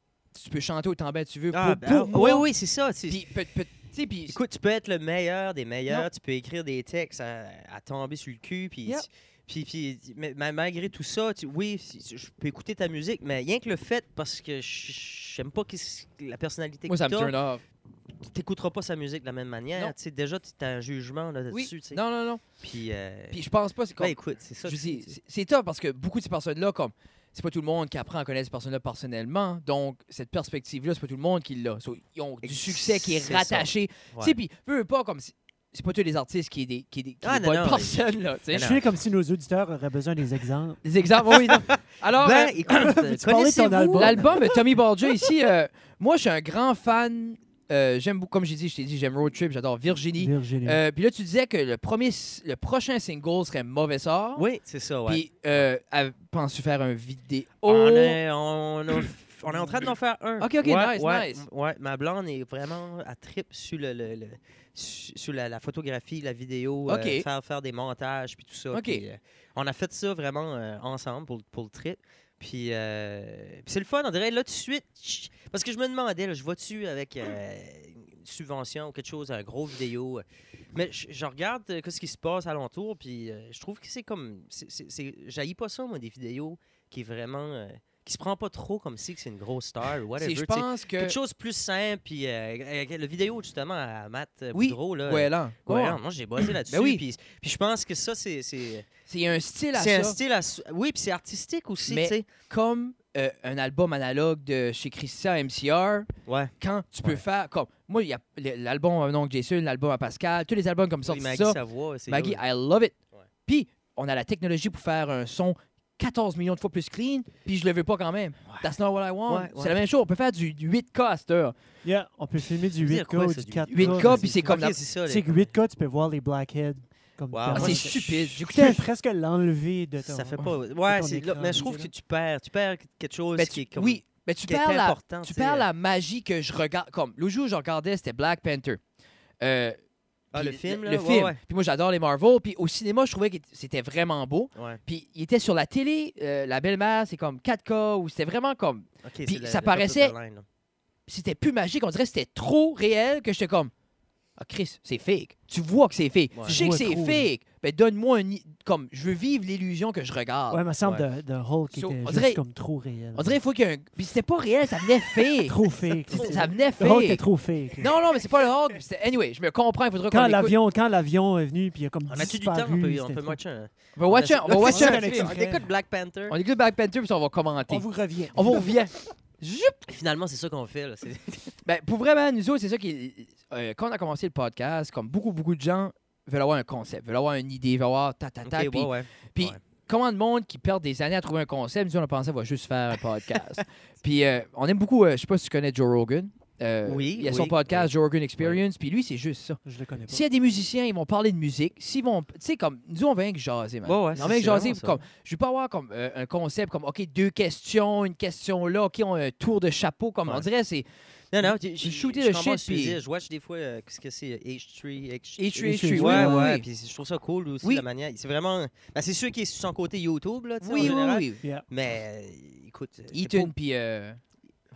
tu peux chanter autant bien que tu veux. Ah, pour, ben, pour oui, moi, oui, c'est ça. c'est- Puis, peut- peut- tu sais, puis- Écoute, tu peux être le meilleur des meilleurs, Non. tu peux écrire des textes à, à tomber sur le cul, puis, Yeah. puis, puis mais- mais malgré tout ça, tu- oui, si- je peux écouter ta musique, mais rien que le fait, parce que je- j'aime pas qu'est-ce- la personnalité moi, que ça me t'as, turn off. tu t'écouteras pas sa musique de la même manière. Non. Tu sais, déjà, tu as un jugement là, Oui, dessus. tu sais. non, non, non. Puis, euh, Puis je pense pas, c'est ben, comme. écoute, c'est ça. je que dis, c'est, c'est- c'est tough parce que beaucoup de ces personnes-là, comme. C'est pas tout le monde qui apprend à connaître ces personnes-là personnellement. Donc, cette perspective-là, c'est pas tout le monde qui l'a. So, ils ont du Ex- succès qui est c'est ça. rattaché. Tu Ouais. sais, puis, peu pas comme. si- C'est pas tous les artistes qui est des, qui est des, qui est Ah, des non, bonnes non, personnes, là. tu sais. Mais Je non. fais comme si nos auditeurs auraient besoin des exemples. Des exemples, oui, non. Alors, Ben, euh, écoute, euh, tu parler de ton connaissez-vous... album? l'album de Tommy Bolger ici, euh, moi, je suis un grand fan. euh, j'aime beaucoup, comme j'ai dit, je t'ai dit, j'aime Road Trip, j'adore Virginie. Virginie. Euh, puis là, tu disais que le, premier, le prochain single serait Mauvais Sort. Oui, c'est ça, ouais. Puis, euh, à- penses-tu faire un vidéo? On, est, on, a- on est en train d'en faire un. Ok, ok, Ouais, nice, ouais, nice. Ouais, ma blonde est vraiment à trip sur, le, le- le- sur sur la, la photographie, la vidéo, Ok. euh, faire, faire des montages, puis tout ça. Ok. Puis, euh, on a fait ça vraiment euh, ensemble pour, pour le trip. Puis, euh, puis c'est le fun, on dirait là tout de suite. chut, Parce que je me demandais, là, je vois-tu avec euh, une subvention ou quelque chose, un gros vidéo. euh, Mais je, je regarde euh, ce qui se passe alentour, puis euh, je trouve que c'est comme. c'est- c'est- c'est- J'haïs pas ça, moi, des vidéos qui est vraiment. euh, qui se prend pas trop comme si que c'est une grosse star ou whatever. C'est, je tu sais. pense que. Quelque chose de plus simple, puis euh, avec le vidéo justement à Matt euh, Oui, Boudreau, là. Goéland. Goéland, Ouais. moi j'ai bossé là-dessus. Ben oui. Puis, puis je pense que ça, c'est. C'est C'est un style à c'est un ça. style à. Oui, puis c'est artistique aussi, Mais- tu sais. Comme euh, un album analogue de chez Christian M C R, Ouais. quand tu peux Ouais. faire. Comme, moi, il y a l- l'album à donc Jason, l'album à Pascal, tous les albums comme ça. Oui, Maggie ça. Savoie, c'est Maggie, là, I love it. Ouais. Puis, on a la technologie pour faire un son quatorze millions de fois plus clean, puis je le veux pas quand même. That's not what I want. Ouais, ouais. C'est la même chose. On peut faire du, du huit K à cette heure. Yeah, on peut filmer du Ça veut dire huit K quoi, ou ça, du du quatre K. huit K, puis c'est comme Ok, la- c'est ça. Tu sais les- que huit K, tu peux voir les blackheads. Comme Wow. Ah, dans- c'est je- stupide. Tu J'écoutais. peux presque l'enlever de ton... Ça fait pas. de Ouais, ton c'est écran, là- mais je trouve là. que tu perds. Tu perds quelque chose Ben, qui tu- est comme. oui, mais tu qui est perds, la, important, tu tu sais, perds euh. la magie que je regarde. Comme l'autre jour, je regardais, c'était Black Panther. Euh, Ah, le puis film, le, là? le Ouais, film. ouais. Puis moi, j'adore les Marvel. Puis au cinéma, je trouvais que c'était vraiment beau. Ouais. Puis il était sur la télé, euh, la belle-mère, c'est comme quatre K, ou c'était vraiment comme. Ok, Puis c'est le- ça le top paraissait- of the line, là. C'était plus magique. On dirait que c'était trop réel que j'étais comme. Ah, Chris, c'est fake. Tu vois que c'est fake. Ouais. Tu sais Je que vois c'est trop, fake. Ben, donne-moi un. i- Comme, je veux vivre l'illusion que je regarde. Ouais, il me semble Ouais. de, de Hulk So, était on juste dirait- comme trop réel. On dirait qu'il faut qu'il y ait un. Puis c'était pas réel, ça venait fake. Trop fake. C'était- ça venait Le Hulk est fake. trop fake. Non, non, mais c'est pas le Hulk. c'était- Anyway, je me comprends, il faudra qu'on Quand l'écoute. l'avion, quand l'avion est venu, puis il a comme On a-tu du temps? disparu, On peut, on c'était peut trop- watcher un. On va watcher un- on va watcher un un film. extrait. On écoute Black Panther. On écoute Black Panther, puis on va commenter. On vous revient. On vous revient. Zup! Finalement, c'est ça qu'on fait. Là. c'est- Ben, pour vraiment, nous autres, c'est ça qui. euh, quand on a commencé le podcast, comme beaucoup, beaucoup de gens veulent avoir un concept, veulent avoir une idée, veulent avoir ta, ta, ta. Ok, puis ouais, ouais. puis Ouais. comment de monde qui perd des années à trouver un concept, nous, on a pensé, on va juste faire un podcast. Puis euh, on aime beaucoup, euh, je sais pas si tu connais Joe Rogan. Euh, Oui, Il y a son oui, podcast, oui. Joe Rogan Experience, puis lui, c'est juste ça. Je le connais pas. S'il y a des musiciens, ils vont parler de musique. S'ils vont. Tu sais, comme. Nous, on vient que jaser, man. Ouais, ouais, on c'est- vient que c'est jaser. vraiment ça. Comme, je veux pas avoir comme euh, un concept comme, OK, deux questions, une question là, OK, on a un tour de chapeau. Comme on Ouais. dirait, c'est. Non, non, Je- je je shootais je le commence shit, puis- à Je watch des fois, euh, qu'est-ce que c'est, H trois, H... H trois, H trois, oui, Ouais, oui, ouais, oui. puis je trouve ça cool aussi, Oui. la manière. C'est vraiment... Ben, c'est sûr qu'il est sur son côté YouTube, là, tu sais, en Oui, oui, général. oui. Yeah. Mais, euh, écoute... euh, c'est Ethan, pas- puis. euh,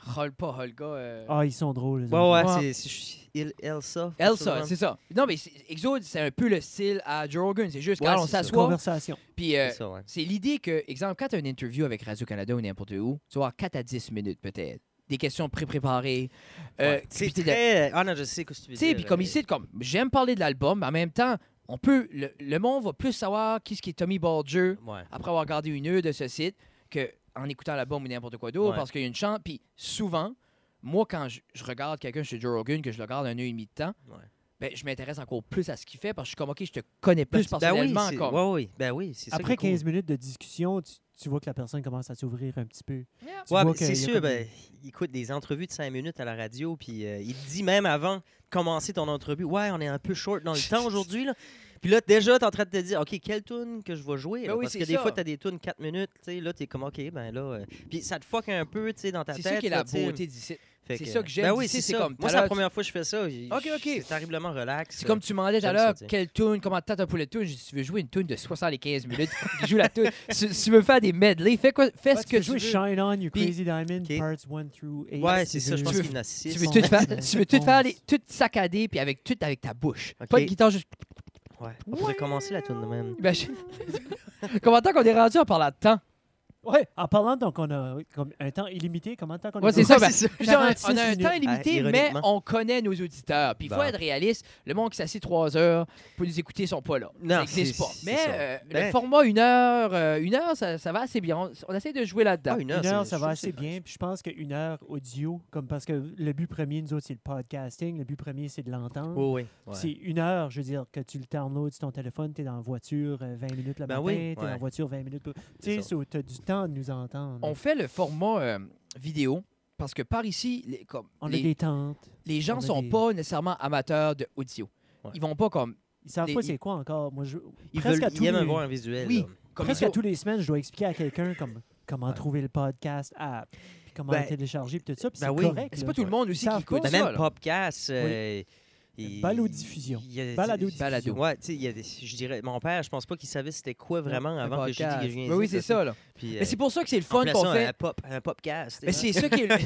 Hol, pas Holga. euh, Ah, ils sont drôles. les Ouais, enfants. ouais, c'est- c'est Il- Elsa. Elsa, c'est ça. Non, mais c'est- Exode, c'est un peu le style à Joe Rogan. C'est juste Ouais, quand on c'est ça. s'assoit. Conversation. Puis euh, C'est ça, ouais. c'est l'idée que, exemple, quand tu as une interview avec Radio-Canada ou n'importe où, tu vas avoir quatre à dix minutes peut-être. Des questions pré-préparées. Euh, Ouais. C'est puis t'es de- très... Ah non, je sais ce que tu veux Tu sais, dire. puis comme euh, ici, comme j'aime parler de l'album, mais en même temps, on peut. Le, le monde va plus savoir qui ce qui est Tommy Bolger Ouais. après avoir regardé une heure de ce site qu'en écoutant l'album ou n'importe quoi d'autre, Ouais. parce qu'il y a une chance. Puis souvent, moi, quand je, je regarde quelqu'un chez Joe Rogan, que je le regarde un heure et demie de temps, Ouais. ben, je m'intéresse encore plus à ce qu'il fait parce que je suis comme, OK, je te connais plus Ben oui, personnellement. c'est- comme. ouais, oui, ben oui, c'est ça Après qui est cool. quinze minutes de discussion, tu, tu vois que la personne commence à s'ouvrir un petit peu. Tu Ouais, vois mais qu'il c'est y a sûr, comme- ben, écoute, des entrevues de cinq minutes à la radio, puis euh, il te dit même avant de commencer ton entrevue, ouais, on est un peu short dans le temps aujourd'hui, là. Puis là, déjà, t'es en train de te dire, OK, quelle tune que je vais jouer? là? Ben oui, Parce c'est que des ça. fois, t'as des tunes quatre minutes, tu sais, là, t'es comme, OK, ben là. euh, Puis ça te fuck un peu, tu sais, dans ta C'est tête. ça qui est là, la tu sais. beauté d'ici. Fait c'est ça que j'aime Ben oui, d'ici, c'est c'est ça. comme, Moi, tout c'est à la l'heure, première fois que je fais ça. j'ai- OK, OK. C'est terriblement relax. C'est comme tu demandais tout à J'aime l'heure, ça, tu sais. quelle tune, comment t'as ta poulet de tune? J'ai dit, tu veux jouer une tune de soixante-quinze minutes, il joue la tune. Si si tu veux faire des medley, fais, quoi, fais Ouais, ce tu que peux tu jouer veux. Shine On, You Puis- Crazy Diamond, OK. Parts un through eight. Ouais, c'est ça. Je pense veux- qu'il y en a six. Tu veux Bon, tout faire, c'est- tu veux tout bon. faire, les, tout saccader, puis avec tout avec ta bouche. OK. Pas de guitare, juste. Ouais. On pourrait commencer la tune de même. Ben, je- Comment tant qu'on est rendu en parlant de temps? Ouais, en parlant, donc, on a comme un temps illimité. Comment de temps qu'on Ouais, est c'est ça. ben, c'est ça. je veux dire, on a- quarante-six on a un minutes. temps illimité, Ah, mais ironiquement. on connaît nos auditeurs. Puis il faut Bon. être réaliste. Le monde qui s'assied trois heures pour nous écouter sont pas là. Non, ça n'existe c'est- pas. c'est Mais ça. euh, le Ben- format une heure, euh, une heure, ça, ça va assez bien. On, on essaie de jouer là-dedans. Ah, une Une heure, c'est- ça je va trouve assez c'est- bien. Puis je pense qu'une heure audio, comme parce que le but premier, nous autres, c'est le podcasting. Le but premier, c'est de l'entendre. Oui, oui. ouais. C'est une heure, je veux dire, que tu le downloads sur ton téléphone, tu es dans la voiture euh, vingt minutes le Ben matin, oui, tu es dans ouais. la voiture vingt minutes. pour- Tu C'est sais, tu as du temps de nous entendre. On fait le format euh, vidéo parce que par ici, les, comme, On les, a des tentes. les gens on a sont des- pas nécessairement amateurs de audio. Ouais. Ils vont pas comme. Ils savent Les- pas c'est quoi encore. Moi, je, Ils presque veulent à ils tous aiment les- avoir un visuel. Oui. là. comme presque ils à ont- tous les semaines, je dois expliquer à quelqu'un comme, comment Ouais. trouver le podcast app, puis comment Ben- le télécharger, puis tout ça. Puis ben c'est oui. correct. C'est là. pas tout le monde aussi Ils qui savent écoute pas. Ben, ça. même là. podcast. euh, il- Balado-diffusion. il y a- Balado-diffusion. Ouais, tu sais, il y a des- je dirais, mon père, je pense pas qu'il savait c'était quoi vraiment Un avant que je dise que podcast. je viens Ben oui, ici, c'est là, ça. Là. Puis, Mais euh, c'est pour ça que c'est le on fun appelait qu'on ça fait. Un, pop, un podcast. Mais tu c'est sais. ça qui est. le-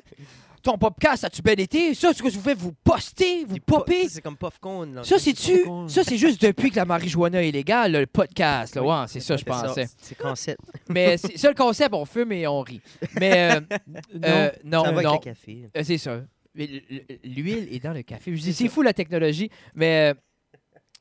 Ton podcast, as-tu bien été? Ça, ce que vous faites, vous postez, vous Puis pas- popez. ça, C'est comme Puffcone. là. Ça, c'est-tu? Popcorn. Ça, c'est juste depuis que la marijuana est légale, le podcast. Là. Oui, Ouais, c'est ça, je C'est ça, pensais. C'est concept. Mais c'est ça le concept, on fume et on rit. Mais euh, euh, non, ça va avec non. le café. Euh, c'est ça. Mais l- l- L'huile est dans le café. Je dis, c'est fou la technologie. Mais euh,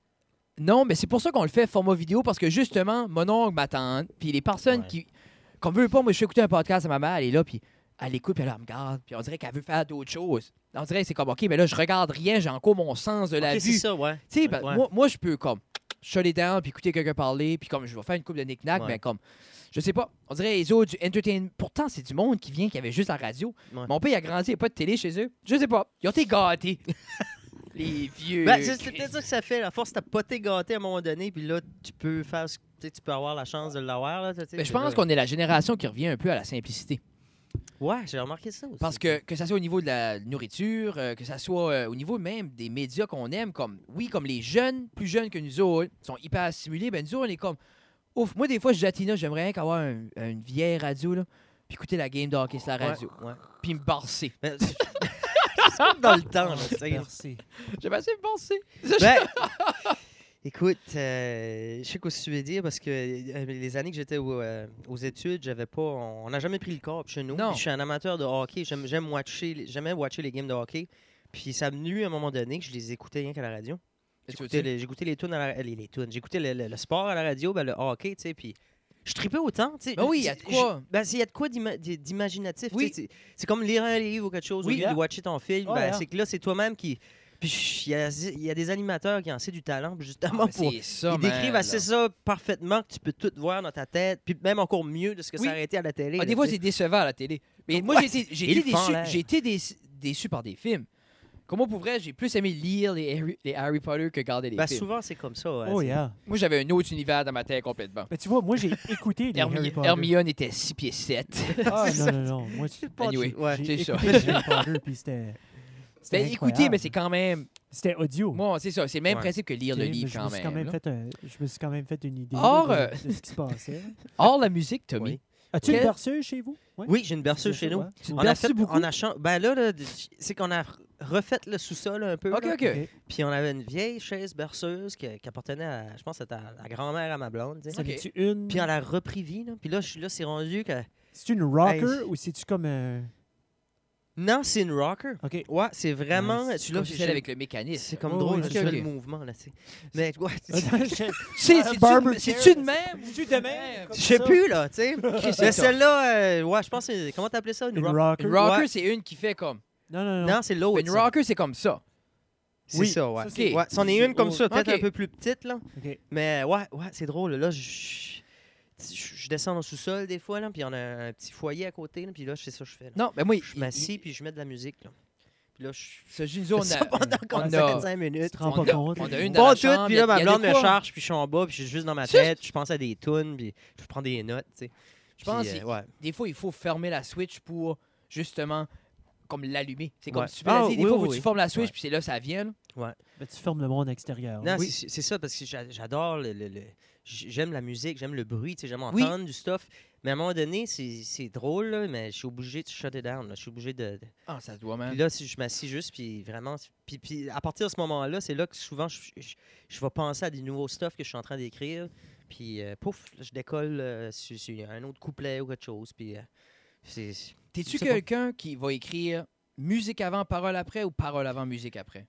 non, mais c'est pour ça qu'on le fait format vidéo, parce que justement, mon oncle, ma tante, puis les personnes Ouais. qui. Qu'on veut pas, moi, je fais écouter un podcast à ma mère, elle est là, puis elle écoute, puis elle, elle me regarde, puis on dirait qu'elle veut faire d'autres choses. On dirait que c'est comme, OK, mais là, je regarde rien, j'ai encore mon sens de la Ok, c'est vue. ça, ouais. Tu sais, ben, Ouais. moi, moi, je peux comme shut it down puis écouter quelqu'un parler, puis comme je vais faire une couple de knick-knack, Ouais. mais comme, je sais pas, on dirait les autres du entertainment. Pourtant, c'est du monde qui vient, qui avait juste la radio. Ouais. Mon père, il a grandi, il n'y a pas de télé chez eux. Je sais pas. Ils ont été gâtés. Les vieux. Ben, c'est c'est Christ. peut-être ça que ça fait. La force, t'as pas été gâté à un moment donné, puis là, tu peux faire, ce- tu sais, tu peux avoir la chance de l'avoir. Là, tu sais, Mais je puis pense là- qu'on est la génération qui revient un peu à la simplicité. Ouais, j'ai remarqué ça aussi. Parce que, que ça soit au niveau de la nourriture, euh, que ça soit euh, au niveau même des médias qu'on aime, comme, oui, comme les jeunes, plus jeunes que nous autres, sont hyper stimulés, ben nous autres, on est comme, ouf, moi, des fois, je dis à Tina, j'aimerais rien qu'avoir un- une vieille radio, là, puis écouter la game de hockey sur la Ouais, radio, ouais. puis me barcer. Ben, c'est c'est comme dans le temps, là, tu sais. Merci. J'aime assez me barcer. Ben, écoute, euh, je sais quoi tu veux dire parce que euh, les années que j'étais au, euh, aux études, j'avais pas, on n'a jamais pris le corps chez nous. Non. Puis je suis un amateur de hockey, j'aime j'aime watcher, les- j'aimais watcher les games de hockey. Puis ça m'est venu à un moment donné que je les écoutais rien qu'à la radio. J'écoutais les, j'écoutais les tunes à la, les, les tunes, j'écoutais le, le- le sport à la radio, ben, le hockey, tu sais, puis je tripais autant, tu sais. Ben oui, il y a de quoi. Je- Ben, c'est- il y a de quoi d'ima- d'imaginatif, tu Oui. sais, c'est- c'est comme lire un livre ou quelque chose, Oui, au lieu de hein. watcher ton film, Ouais, ben, hein. c'est que là, c'est toi-même qui... Puis il y a, il y a des animateurs qui ont assez du talent, justement, Ah, ben, pour... c'est ça, Ils décrivent man, assez là. ça parfaitement que tu peux tout voir dans ta tête, puis même encore mieux de ce que Oui. ça aurait été à la télé. Ah, là, des fois, tu sais. c'est décevant à la télé. Mais Ouais, moi, j'ai été, j'ai ils été le font, déçu, là. j'ai été déçu, déçu par des films. Comme moi, pour vrai, j'ai plus aimé lire les Harry, les Harry Potter que regarder les Ben, films. souvent, c'est comme ça. ouais, Oh c'est- yeah. Moi, j'avais un autre univers dans ma tête complètement. Ben, tu vois, moi, j'ai écouté les Hermi- Harry Potter. Hermione était six pieds sept. Ah, non, non, non. Moi, j'ai Pas du- Anyway. ouais. c'est j'ai ça. écouté les Harry Potter, puis c'était... c'était Ben, écoutez, incroyable. mais c'est quand même... C'était audio. Moi, c'est ça. C'est le même Ouais. principe que lire Tu le sais, livre je quand me suis quand même. même là. fait un- je me suis quand même fait une idée Or, là, euh, de, de ce qui se passait. Or, la musique, Tommy. Oui. As-tu Quel- une berceuse chez vous? Ouais. Oui, j'ai une berceuse C'est chez ça, nous. ouais. Tu On te a berces fait, beaucoup? on a chan- Ben là, là, c'est qu'on a refait le sous-sol un peu. OK, là. OK. Ok. Puis on avait une vieille chaise berceuse qui, qui appartenait à, je pense, c'était à la grand-mère à ma blonde. tu sais. Ok. C'est une. Puis on a repris vie. Là. Puis là, je suis là, c'est rendu que. C'est une rocker Hey. ou c'est-tu comme un. Non, c'est une rocker. OK. Ouais, c'est vraiment. Nice. celui-là, Comme j'ai- celle avec le mécanisme. C'est comme Oh, drôle, oui, je ok, fais ok. le mouvement, là, tu sais. Mais, ouais, Je- Tu sais, Un c'est-tu barber de- c'est-tu de même? C'est-tu de même? je sais plus, là, tu sais. Chris, Mais c'est ça. celle-là, euh, ouais, je pense que c'est. Comment t'appelais ça? Une, Une rock- rocker. Une rocker, Ouais. c'est une qui fait comme... Non, non, non. Non, c'est l'autre. Une ça. rocker, c'est comme ça. C'est Oui, ça, ouais. ça, c'est- Ouais, c'en est une comme ça, peut-être Ok. un peu plus petite, là. OK. Mais ouais, ouais, c'est drôle. Là, je, je, je descends au sous-sol des fois, là, puis on a un petit foyer à côté, là, puis là, c'est ça que je fais. Là. Non, mais moi, Je m'assis, puis je mets de la musique. Là. Puis là, je ce Ginzo, on fais ça a... pendant on comme a- cinquante-cinq Tu minutes. te rends On pas a- compte. on a une dans Pas la tout, chambre, puis y a- là, ma y a de blonde me quoi. charge, puis je suis en bas, puis je suis juste dans ma Ça, tête, je pense à des tunes, puis je prends des notes, tu sais. Je pense Puis, que euh, ouais. des fois, il faut fermer la switch pour, justement, comme l'allumer. C'est comme Ouais. si tu peux la Ah, dire, des oui, fois, oui, faut que oui. tu fermes la switch, Ouais. puis c'est là que ça vient. là. Ben, tu fermes le monde extérieur. Non, Oui. c'est c'est ça, parce que j'a- j'adore le, le- le- j- j'aime la musique, j'aime le bruit, tu sais, j'aime Oui. entendre du stuff. Mais à un moment donné, c'est c'est drôle, là, mais je suis obligé de shut it down. là. Je suis obligé de. de- Ah, ça se doit, man. Puis là, si je m'assis juste, puis vraiment. Puis, puis à partir de ce moment-là, c'est là que souvent, je, je, je vais penser à des nouveaux stuff que je suis en train d'écrire. Puis euh, pouf, là, je décolle euh, sur, sur un autre couplet ou quelque chose. Puis euh, c'est. T'es-tu c'est pas- quelqu'un qui va écrire musique avant, parole après ou parole avant, musique après?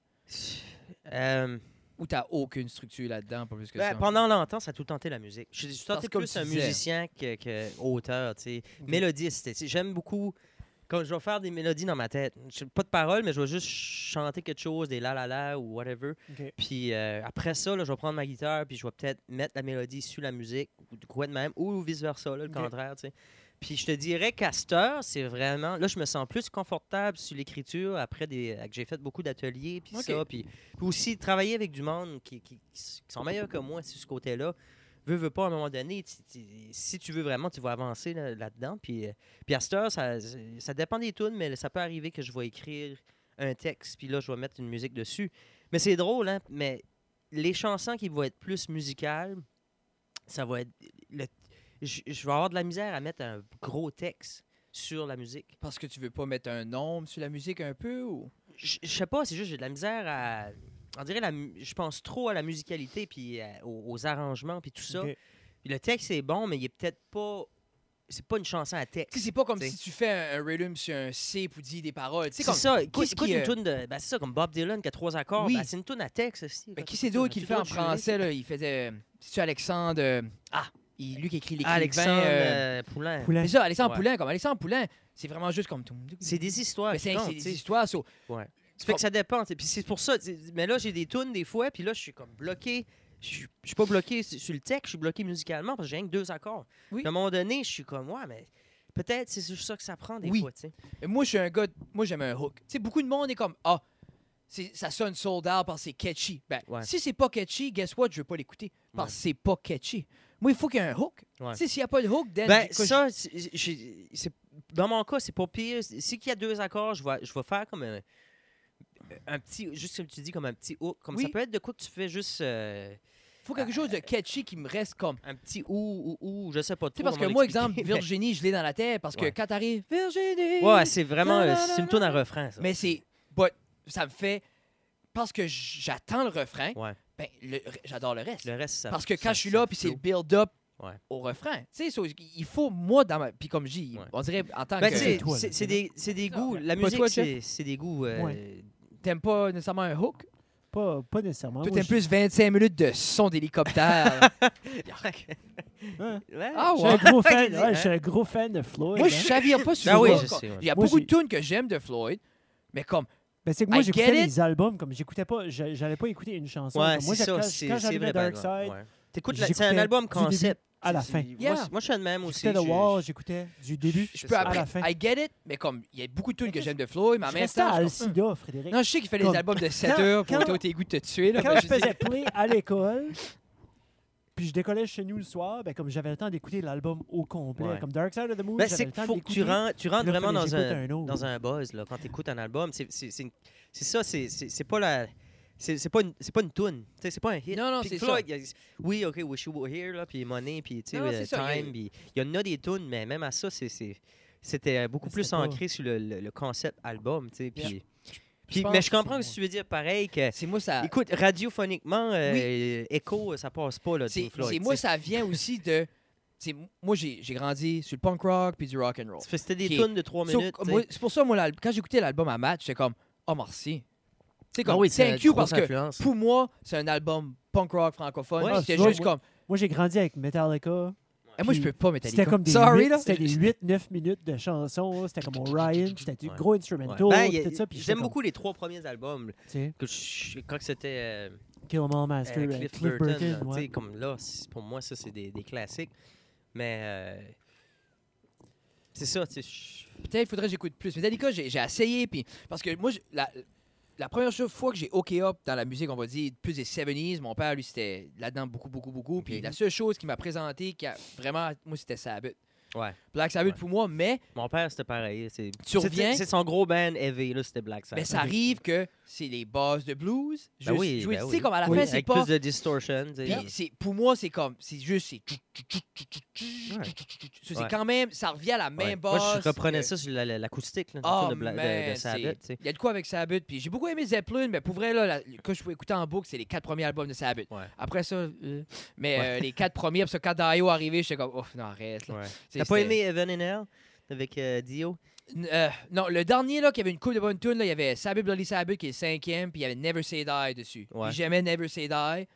Euh, Ou t'as aucune structure là-dedans, pas plus que ben, ça? pendant longtemps, ça a tout le temps été la musique. Je suis Parce tenté que comme plus tu un disais. musicien que, que auteur, tu sais. Ok. Mélodiste. tu sais. J'aime beaucoup. Quand je vais faire des mélodies dans ma tête, je- pas de paroles, mais je vais juste chanter quelque chose, des la la la ou whatever. OK. Puis euh, après ça, là, je vais prendre ma guitare, puis je vais peut-être mettre la mélodie sur la musique, ou du quoi de même, ou vice-versa, là, le Ok. contraire, tu sais. Puis je te dirais qu'à cette heure, c'est vraiment... Là, je me sens plus confortable sur l'écriture après des... que j'ai fait beaucoup d'ateliers, puis Ok. ça. Puis, puis aussi, travailler avec du monde qui, qui- qui s- qui sont meilleurs que moi sur ce côté-là. Veux, veux pas, à un moment donné, tu- tu- si tu veux vraiment, tu vas avancer là- là-dedans. Puis, euh, puis à cette heure, ça, ça dépend des tunes, mais ça peut arriver que je vais écrire un texte, puis là, je vais mettre une musique dessus. Mais c'est drôle, hein? Mais les chansons qui vont être plus musicales, ça va être... le- je, je vais avoir de la misère à mettre un gros texte sur la musique. Parce que tu veux pas mettre un nombre sur la musique un peu ou... Je je sais pas, c'est juste j'ai de la misère à... On dirait, la, mu- je pense trop à la musicalité, puis euh, aux, aux arrangements, puis tout ça. OK. Puis le texte est bon, mais il est peut-être pas... C'est pas une chanson à Tu sais, texte. c'est pas comme T'sais. si tu fais un, un rhythm sur un C pour dire des paroles. Tu sais, C'est comme... ça. qui- Écoute, écoute qui, une euh, toune de... Ben, c'est ça, comme Bob Dylan qui a trois accords. Oui. Ben, c'est une toune à texte aussi. Mais Quand qui c'est c'est d'autre ça, qui le tu fait en dois jurer. français, là? Il faisait... C'est-tu Alexandre... euh, Ah! Il, lui qui écrit l'écrivain... Alexandre euh, euh, Poulain. Poulain. C'est ça, Alexandre Ouais. Poulain. Comme Alexandre Poulain, c'est vraiment juste comme... C'est des histoires. Mais qui c'est comptent, c'est tu des sais. histoires... so- Ouais. Ça fait que ça dépend. t'sais. Puis c'est pour ça. t'sais, Mais là, j'ai des tunes des fois, puis là, je suis comme bloqué. Je suis je suis pas bloqué sur sur le texte, je suis bloqué musicalement parce que j'ai rien que deux accords. Oui. Puis à un moment donné, je suis comme, ouais, mais peut-être c'est juste ça que ça prend des Oui. fois, tu sais. Et moi, je suis un gars... Moi, j'aime un hook. Tu sais, beaucoup de monde est comme... Ah! c'est- Ça sonne sold out parce que c'est catchy. Ben, Ouais. si c'est pas catchy, guess what? Je veux pas l'écouter. Parce que c'est pas catchy. Moi, il faut qu'il y ait un hook. Ouais. Tu sais, s'il n'y a pas de hook, then... Ben, j'ai- ça, c'est- j'ai- c'est- dans mon cas, c'est pas pire. Si qu'il y a deux accords, je vais, je vais faire comme un, un petit, juste comme tu dis, comme un petit hook. Comme Oui. ça peut être de quoi que tu fais juste euh, faut quelque chose de catchy qui me reste comme... un petit ou, ou, ou, je sais pas Tu trop. sais, parce que comment moi, l'expliquer, exemple, mais- Virginie, je l'ai dans la tête parce que Ouais. quand t'arrives, Virginie... Ouais, c'est vraiment, Na, euh, na, c'est une na, tourne à na. refrain, ça. Mais c'est... But, ça me fait... Parce que j'attends le refrain, Ouais. ben, le- j'adore le reste. Le reste, ça. Parce que quand ça- je suis ça là, puis c'est le flow. build-up Ouais. au refrain. Tu sais, so, il faut, moi, dans ma... Puis comme je dis, Ouais. on dirait en tant Ben, que... tu sais, toi, là, c'est c'est c'est des, c'est des Ça, goûts. ouais. La Pas musique, toi, c'est c'est des goûts. euh, Ouais. T'aimes pas nécessairement un hook? Pas, pas nécessairement. Toi, Moi, t'aimes plus vingt-cinq minutes de son d'hélicoptère. je- Ouais. Ouais. Ah Je suis un ouais? gros fan, Ouais, ouais, je suis un gros fan de Floyd. Moi, je hein. chavire pas sur Ben oui, le je hook. sais, ouais. Il y a Moi, beaucoup j'ai- de tunes que j'aime de Floyd, mais comme... Ben, c'est que moi, I j'écoutais get it. les albums, comme j'écoutais pas, j'a- j'allais pas écouter une chanson. Ouais, Comme moi, c'est j'ai- ça. quand, c'est- quand c'est j'arrivais à vrai, Dark ben, Side, ouais. T'écoutes la- c'est j'écoutais un album du concept. à la C'est- fin. Moi, Yeah. c'est- moi, je suis le même aussi. j'écoutais The j'ai- Wall, j'écoutais du début Je C'est peux ça. à la après... fin. I get it, mais comme, il y a beaucoup de tunes que j'aime de Floyd, mais en Je même restais à temps... je suis comme, Alcida, Frédéric. Non, je sais qu'il fait Comme- les albums de sept Quand- heures pour quand- toi, tes goûts de te tuer. Là, Quand mais je je dis- faisais play à l'école, puis je décollais chez nous le soir, ben, comme j'avais le temps d'écouter l'album au complet, Ouais. comme Dark Side of the Moon, Ben, j'avais c'est le qu'il temps faut que tu d'écouter. rentres, tu rentres Puis là, vraiment dans fallait que un, j'écoute un autre. dans un buzz là, quand tu écoutes un album. C'est c'est- c'est une- c'est ça, c'est c'est- c'est pas la. C'est c'est pas une, c'est pas une toune, tu sais, c'est pas un hit. Non, non, Pink c'est Floyd, il y a- oui, ok, Wish You Were Here là, puis Money, puis tu sais, Non, euh, c'est ça, il y a- Time, puis il y en a des tunes, mais même à ça, c'est c'est c'était beaucoup Mais plus c'était pas- ancré sur le, le- le concept album, tu sais. Puis, Je puis- pense mais je que comprends c'est ce que tu veux dire, pareil, que... C'est moi, ça. Écoute, radiophoniquement, euh, Echo, ça passe pas, là, C'est Pink Floyd, c'est- tu moi, sais. ça vient aussi de. c'est- Moi, j'ai j'ai grandi sur le punk rock puis du rock and roll. Ça fait- C'était des Qui est- tunes de trois So, minutes, tu sais. moi, c'est pour ça, moi, l'al- quand j'écoutais l'album à match, j'étais comme, oh, merci. Tu sais, comme, Ah oui, c'est thank you, une parce grosse que influence. pour moi, c'est un album punk rock francophone. Ouais, Puis C'était tu vois, juste moi- comme, Moi, j'ai grandi avec Metallica. eh, moi, je puis peux pas, Metallica. C'était comme des Sorry, huit- là. c'était des huit neuf minutes de chansons. C'était comme Orion. C'était du Ouais. gros instrumental. Ben, puis y a- tout ça, puis j'étais J'aime comme, beaucoup les trois premiers albums. tu sais, Que je, quand c'était euh, Kill 'Em All Master, euh, euh, Cliff, Cliff Burton, Burton. là, tu ouais. sais, comme là, c'est- pour moi, ça, c'est des, des classiques. Mais euh, c'est ça, tu sais. je- Peut-être il faudrait que j'écoute plus. Metallica, j'ai j'ai essayé. Puis, parce que moi, je- la, la première chose- fois que j'ai OK Up dans la musique, on va dire, plus des soixante-dix, mon père, lui, c'était là-dedans beaucoup, beaucoup, beaucoup. Puis Ok. la seule chose qui m'a présenté, qui a vraiment, moi, c'était Sabbath. Ouais. Black Sabbath Ouais. pour moi, mais Mon père, c'était pareil. C'est Tu c'était- reviens- C'est son gros band heavy, là, c'était Black Sabbath. ben, ça arrive que c'est les bass de blues. Juste Ben oui, jouer, ben tu sais, oui. comme à la Oui, fin, c'est Avec pas. plus de distortion. tu sais. Puis c'est- pour moi, c'est comme, c'est juste, c'est. Ouais. C'est Ouais. quand même, ça revient à la même Ouais. basse. Moi, je reprenais que- ça sur la- la- l'acoustique là, Oh, de, Bla- de- de man, Sabbath. tu sais. Il y a de quoi avec Sabbath. Puis j'ai beaucoup aimé Zeppelin, mais pour vrai, là, la- quand je pouvais écouter en boucle, c'est les quatre premiers albums de Sabbath. Ouais. Après ça, euh, mais Ouais. euh, les quatre premiers, puis ça, quand Dio est arrivé, j'étais comme, oh, non, arrête. Là. Ouais. C'est- T'as pas c'était- aimé Heaven and Hell avec euh, Dio? N- euh, non, le dernier, là, qui avait une coupe de bonnes tunes, là, il y avait Sabbath Bloody Sabbath qui est le cinquième, puis il y avait Never Say Die dessus. Ouais. Puis j'aimais Never Say Die.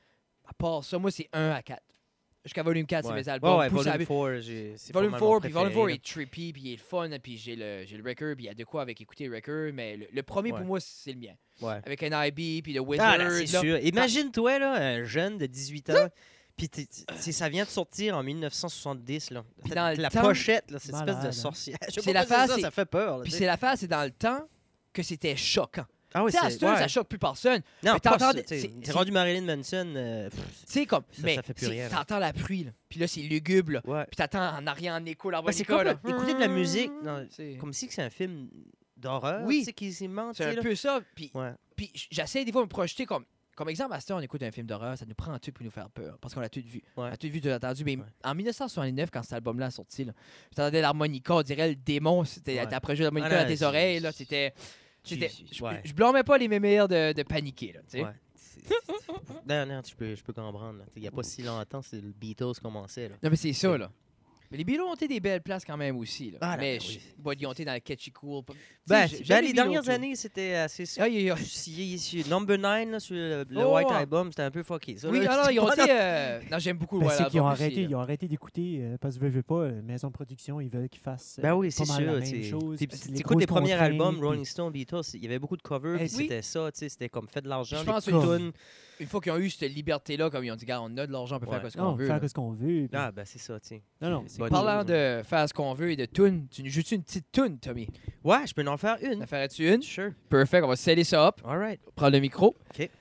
À part ça, moi, c'est un à quatre. Jusqu'à Volume quatre, Ouais. c'est mes albums. Ouais, ouais, Pour Volume Sabbath. quatre, j'ai- c'est Volume pas mal mon quatre, puis Volume préféré, quatre est trippy, puis il est le fun, puis j'ai le, j'ai le record, puis il y a de quoi avec écouter le record, mais le, le premier, Ouais. pour moi, c'est le mien. là. Ouais. Avec un I B, puis le Wizard. Ah, là, c'est là. sûr. Imagine-toi, là, un jeune de dix-huit ans, puis t'es- t'es- ça vient de sortir en mille neuf cent soixante-dix. Là. Puis dans le la temps- pochette, là, cette espèce Malade, de hein. sorcière. Je sais C'est pas la pourquoi phase, ça, c'est- ça fait peur. là, Puis tu c'est sais. l'affaire, c'est dans le temps que c'était choquant. Ah oui, Tu sais, à c'est cette heure, ouais. ça choque plus personne. Non, mais pas t'entends ça, des- tu sais, c'est- T'es c'est- rendu Marilyn Manson. euh, pff, Tu sais, comme. Ça, mais ça fait plus c'est- rien, là. t'entends la pluie, là. Puis là, c'est lugubre, là. ouais. Puis t'entends en arrière en écho Ben, l'harmonica, c'est comme là. écouter de la musique, non, C'est- comme si que c'est un film d'horreur. Oui. Tu sais, qui s'y ment, tu C'est sais, un là. peu ça. Puis, Ouais. puis j'essaie des fois de me projeter comme. Comme exemple, à cette heure, on écoute un film d'horreur, ça nous prend tout pour nous faire peur. Parce qu'on l'a tout vu. Ouais. On a tout vu, tout entendu. Mais Ouais. en mille neuf cent soixante-neuf, quand cet album-là est sorti, là, t'entendais l'harmonica, on dirait le démon. C'était Ouais. t'approchais de l'harmonica Ah, dans non, tes c'est- oreilles. là. C'était. Tu- C'était- tu- Je ouais. je blâmais pas les mémères de, de paniquer. Là, tu sais. Ouais. C'est- c'est- Non, non, je peux, je peux comprendre. là. Il n'y a pas si longtemps, c'est le Beatles commençait. Là. Non, mais c'est ça, là. Mais les Beatles ont été des belles places quand même aussi. Là. Ah, là, mais ben oui. je- bon, ils ont été dans le catchy cool. Tu sais, Ben, j'ai- ben, j'aime les Beatles, dernières toi. années, c'était assez. Aïe, aïe, aïe. Si- si- Number nine là, sur le, le Oh, White ouais. Album, c'était un peu fucké. Ça, Oui, là, non, non, c'est ils ont pas été. dans- euh, Non, j'aime beaucoup le Ben, Wild c'est qu'ils ont Album aussi, arrêté, là. ils ont arrêté d'écouter euh, parce que veux, veux pas, euh, maison de production, ils veulent qu'ils fassent euh, Ben oui, pas c'est mal la sûr. même tu sais. chose. Puis, puis tu les écoutes les grosses premiers albums, contraintes, Rolling Stone, Beatles, il y avait beaucoup de covers, Eh, puis oui. c'était ça, tu sais, c'était comme fait de l'argent, Je des pense petites que- tunes. Une fois qu'ils ont eu cette liberté-là, comme ils ont dit, gars, on a de l'argent, on peut Ouais. faire ce Non, qu'on veut. faire là. ce qu'on veut. puis- Ah, ben c'est ça, tu sais. Non, non. C'est bonne Parlant chose, de faire ce qu'on veut et de tune, tu nous joues-tu une petite tune, Tommy? Ouais, je peux en faire une. En ferais-tu une? Sure. Perfect, on va sceller ça up. All right. Prendre le micro. OK.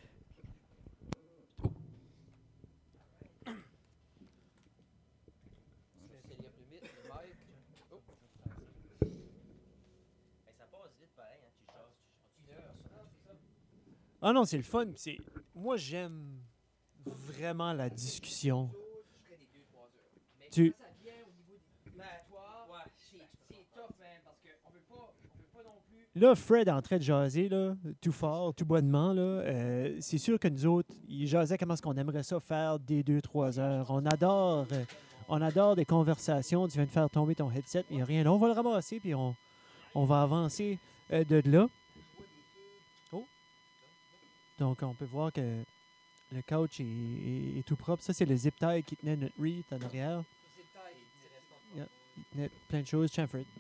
Ah non, c'est le fun. c'est- Moi, j'aime vraiment la discussion. Tu... Là, Fred est en train de jaser, là, tout fort, tout bonnement. Là. Euh, c'est sûr que nous autres, il jasait comment est-ce qu'on aimerait ça faire des deux, trois heures. On adore, euh, on adore des conversations. Tu viens de faire tomber ton headset, mais il n'y a rien. Là, on va le ramasser, puis on, on va avancer euh, de là. Oh! Donc, on peut voir que le couch est, est- est tout propre. Ça, c'est le zip tie qui tenait notre reed en arrière. Yeah, il tenait plein de choses. Tiens, Fred.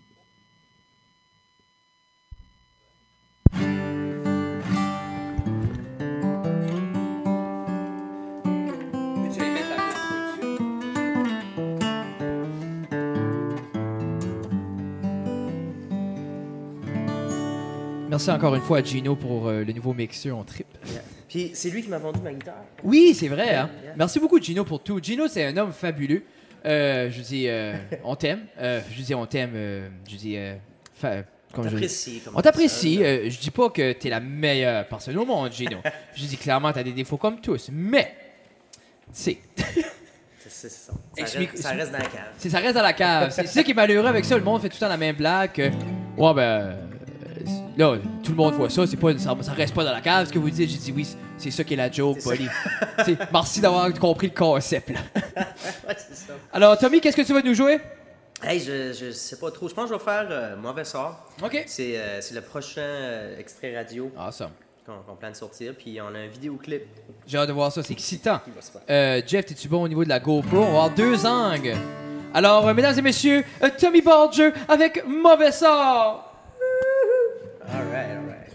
Merci encore une fois à Gino pour euh, le nouveau mixeur en trip. Puis c'est lui qui m'a vendu ma guitare. Oui, c'est vrai. Hein? Yeah. Merci beaucoup, Gino, pour tout. Gino, c'est un homme fabuleux. Euh, je dis, euh, on t'aime. Euh, je dis, on t'aime. euh, je dis, euh, fa- comme je- T'apprécies. comme On t'apprécie. personne. euh, je dis pas que t'es la meilleure personne au monde, Gino. Je dis clairement, t'as des défauts comme tous. Mais, tu sais, C'est c'est ça. Et Ça, je reste, m'y- ça reste dans la cave. C'est- Ça reste dans la cave. C'est c'est ça qui est malheureux avec ça. Le monde fait tout le temps la même blague. que, Ouais, ben. euh, Là, tout le monde voit ça. C'est pas, ça, ça reste pas dans la cave. Ce que vous dites, j'ai dit oui, c'est ça qui est la joke, C'est ça. Polly. C'est- Merci d'avoir compris le concept. Là. Ouais, c'est ça. Alors, Tommy, qu'est-ce que tu vas nous jouer? Hey, je, je sais pas trop. Je pense que je vais faire euh, Mauvais sort. OK. C'est euh, c'est le prochain euh, extrait radio Awesome. qu'on qu'on plane de sortir. Puis on a un vidéoclip J'ai hâte de voir ça. C'est excitant. qui va se faire. Euh, Jeff, es-tu bon au niveau de la GoPro? On va avoir deux angles. Alors, euh, mesdames et messieurs, euh, Tommy Barger avec Mauvais sort. All right, all right.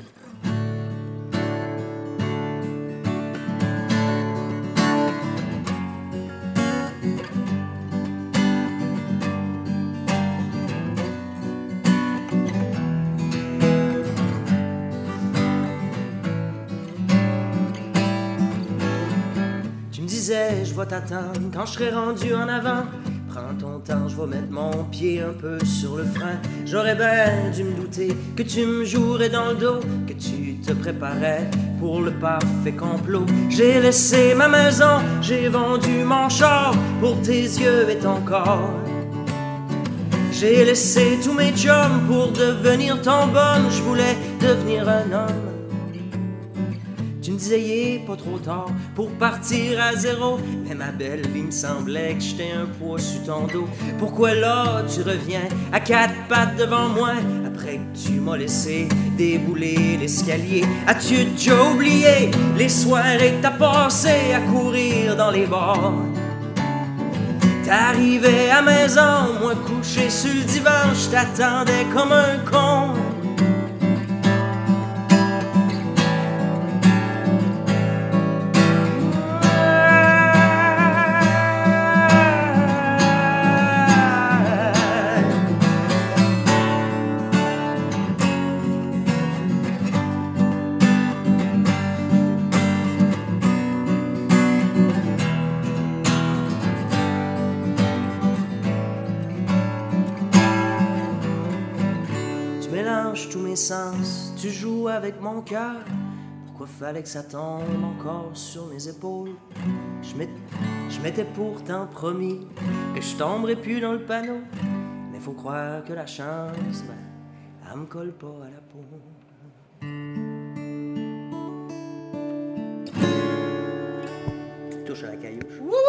Tu me disais, je vais t'attendre quand je serai rendu en avant. Prends ton temps, je vais mettre mon pied un peu sur le frein. J'aurais bien dû me douter que tu me jouerais dans le dos, que tu te préparais pour le parfait complot. J'ai laissé ma maison, j'ai vendu mon char pour tes yeux et ton corps. J'ai laissé tous mes chums pour devenir ton bonne. Je voulais devenir un homme. Tu me disais, il est pas trop tard pour partir à zéro. Mais ma belle vie, me semblait que j'étais un poids sur ton dos. Pourquoi là, tu reviens à quatre pattes devant moi après que tu m'as laissé débouler l'escalier? As-tu déjà oublié les soirées que t'as passées à courir dans les bars? T'arrivais à maison, moi couché sur le divan, je t'attendais comme un con. Tous mes sens, tu joues avec mon cœur. Pourquoi fallait que ça tombe encore sur mes épaules? Je m'étais, je m'étais pourtant promis que je tomberais plus dans le panneau. Mais faut croire que la chance, ben, elle me colle pas à la peau. Touche à la caillouche.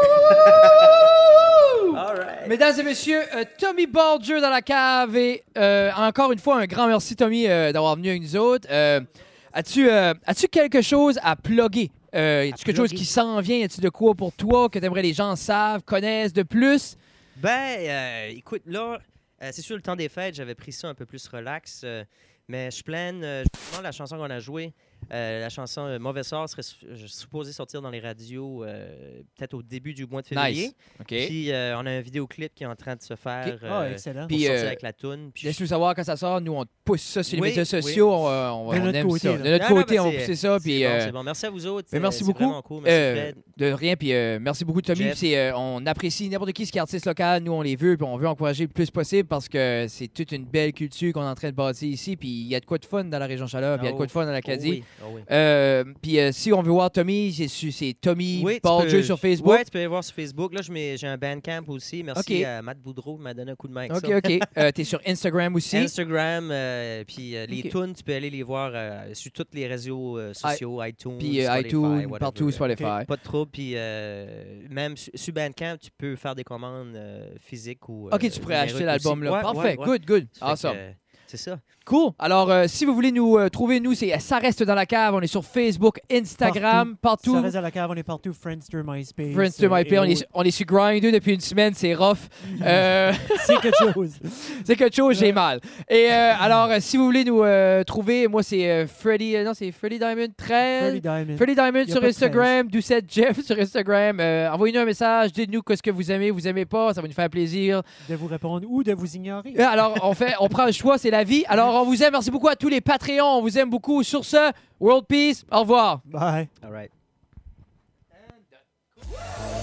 All right. Mesdames et messieurs, euh, Tommy Barger dans la cave et euh, encore une fois, un grand merci, Tommy, euh, d'avoir venu avec nous autres. Euh, as-tu, euh, as-tu quelque chose à plugger? Euh, as-tu quelque chose plugger? qui s'en vient? As-tu de quoi pour toi que tu aimerais les gens savent, connaissent de plus? Ben, euh, écoute, là, euh, c'est sûr, le temps des fêtes, j'avais pris ça un peu plus relax. euh, mais je plaine, euh, justement, la chanson qu'on a jouée, euh, la chanson euh, Mauvais sort serait su- je suis supposé sortir dans les radios euh, peut-être au début du mois de février. Nice. OK. Puis euh, on a un vidéoclip qui est en train de se faire Ok. Ah, euh, excellent. pour Puis, sortir euh, avec la toune. Puis je- Laisse-nous savoir quand ça sort. Nous, on te pousse ça sur les Oui, médias oui. sociaux. On, va- on, va- De on notre aime côté, ça. là. De notre Non, non, côté, ben, on va c'est- pousser ça. c'est Puis, bon, euh, c'est bon. Merci à vous autres. ben, euh, merci c'est beaucoup. vraiment cool. Merci, Euh, Fred. de rien, puis euh, merci beaucoup, Tommy. Jeff. C'est, euh, on apprécie n'importe qui qui est artiste local. Nous, on les veut, puis on veut encourager le plus possible parce que c'est toute une belle culture qu'on est en train de bâtir ici. Puis il y a de quoi de fun dans la région Chaleur, puis il y a de quoi de fun dans l'Acadie. Oh oui, oh oui. Euh, puis euh, si on veut voir Tommy, c'est, su- c'est Tommy Oui, tu Barger peux- sur Facebook. Ouais, tu peux aller voir sur Facebook. Là, je mets- j'ai un Bandcamp aussi. Merci Ok. à Matt Boudreau qui m'a donné un coup de main avec OK, ça. OK. Euh, t'es sur Instagram aussi. Instagram, euh, puis euh, les Ok. tunes, tu peux aller les voir euh, sur tous les réseaux euh, sociaux, iTunes, Puis euh, Spotify, iTunes, whatever. partout, Spotify. Pas de trouble, puis euh, même su- sur Bandcamp, tu peux faire des commandes euh, physiques ou OK, euh, tu pourrais acheter numériques l'album là. aussi. Ouais, Parfait. ouais, ouais. Good, good. Ça fait Awesome. que, euh, c'est ça. Cool. Alors, euh, si vous voulez nous euh, trouver, nous, c'est Ça reste dans la cave. On est sur Facebook, Instagram, partout. Ça reste à la cave, on est partout. Friendster, MySpace. Friendster, euh, MySpace, et on est, autres. on est sur Grindr depuis une semaine, c'est rough. Euh, C'est quelque chose. c'est quelque chose, j'ai mal. Et euh, alors, euh, si vous voulez nous euh, trouver, moi, c'est euh, Freddy, euh, non, c'est Freddy Diamond treize. Freddy Diamond. Freddy Diamond Y a sur pas de Instagram, Doucette Jeff sur Instagram. Euh, envoyez-nous un message, dites-nous ce que vous aimez, vous aimez pas, ça va nous faire plaisir. De vous répondre ou de vous ignorer. Euh, Alors, on fait, on prend le choix, c'est la vie. Alors, on vous aime, merci beaucoup à tous les Patreons, on vous aime beaucoup. Sur ce, World Peace, au revoir. Bye. All right.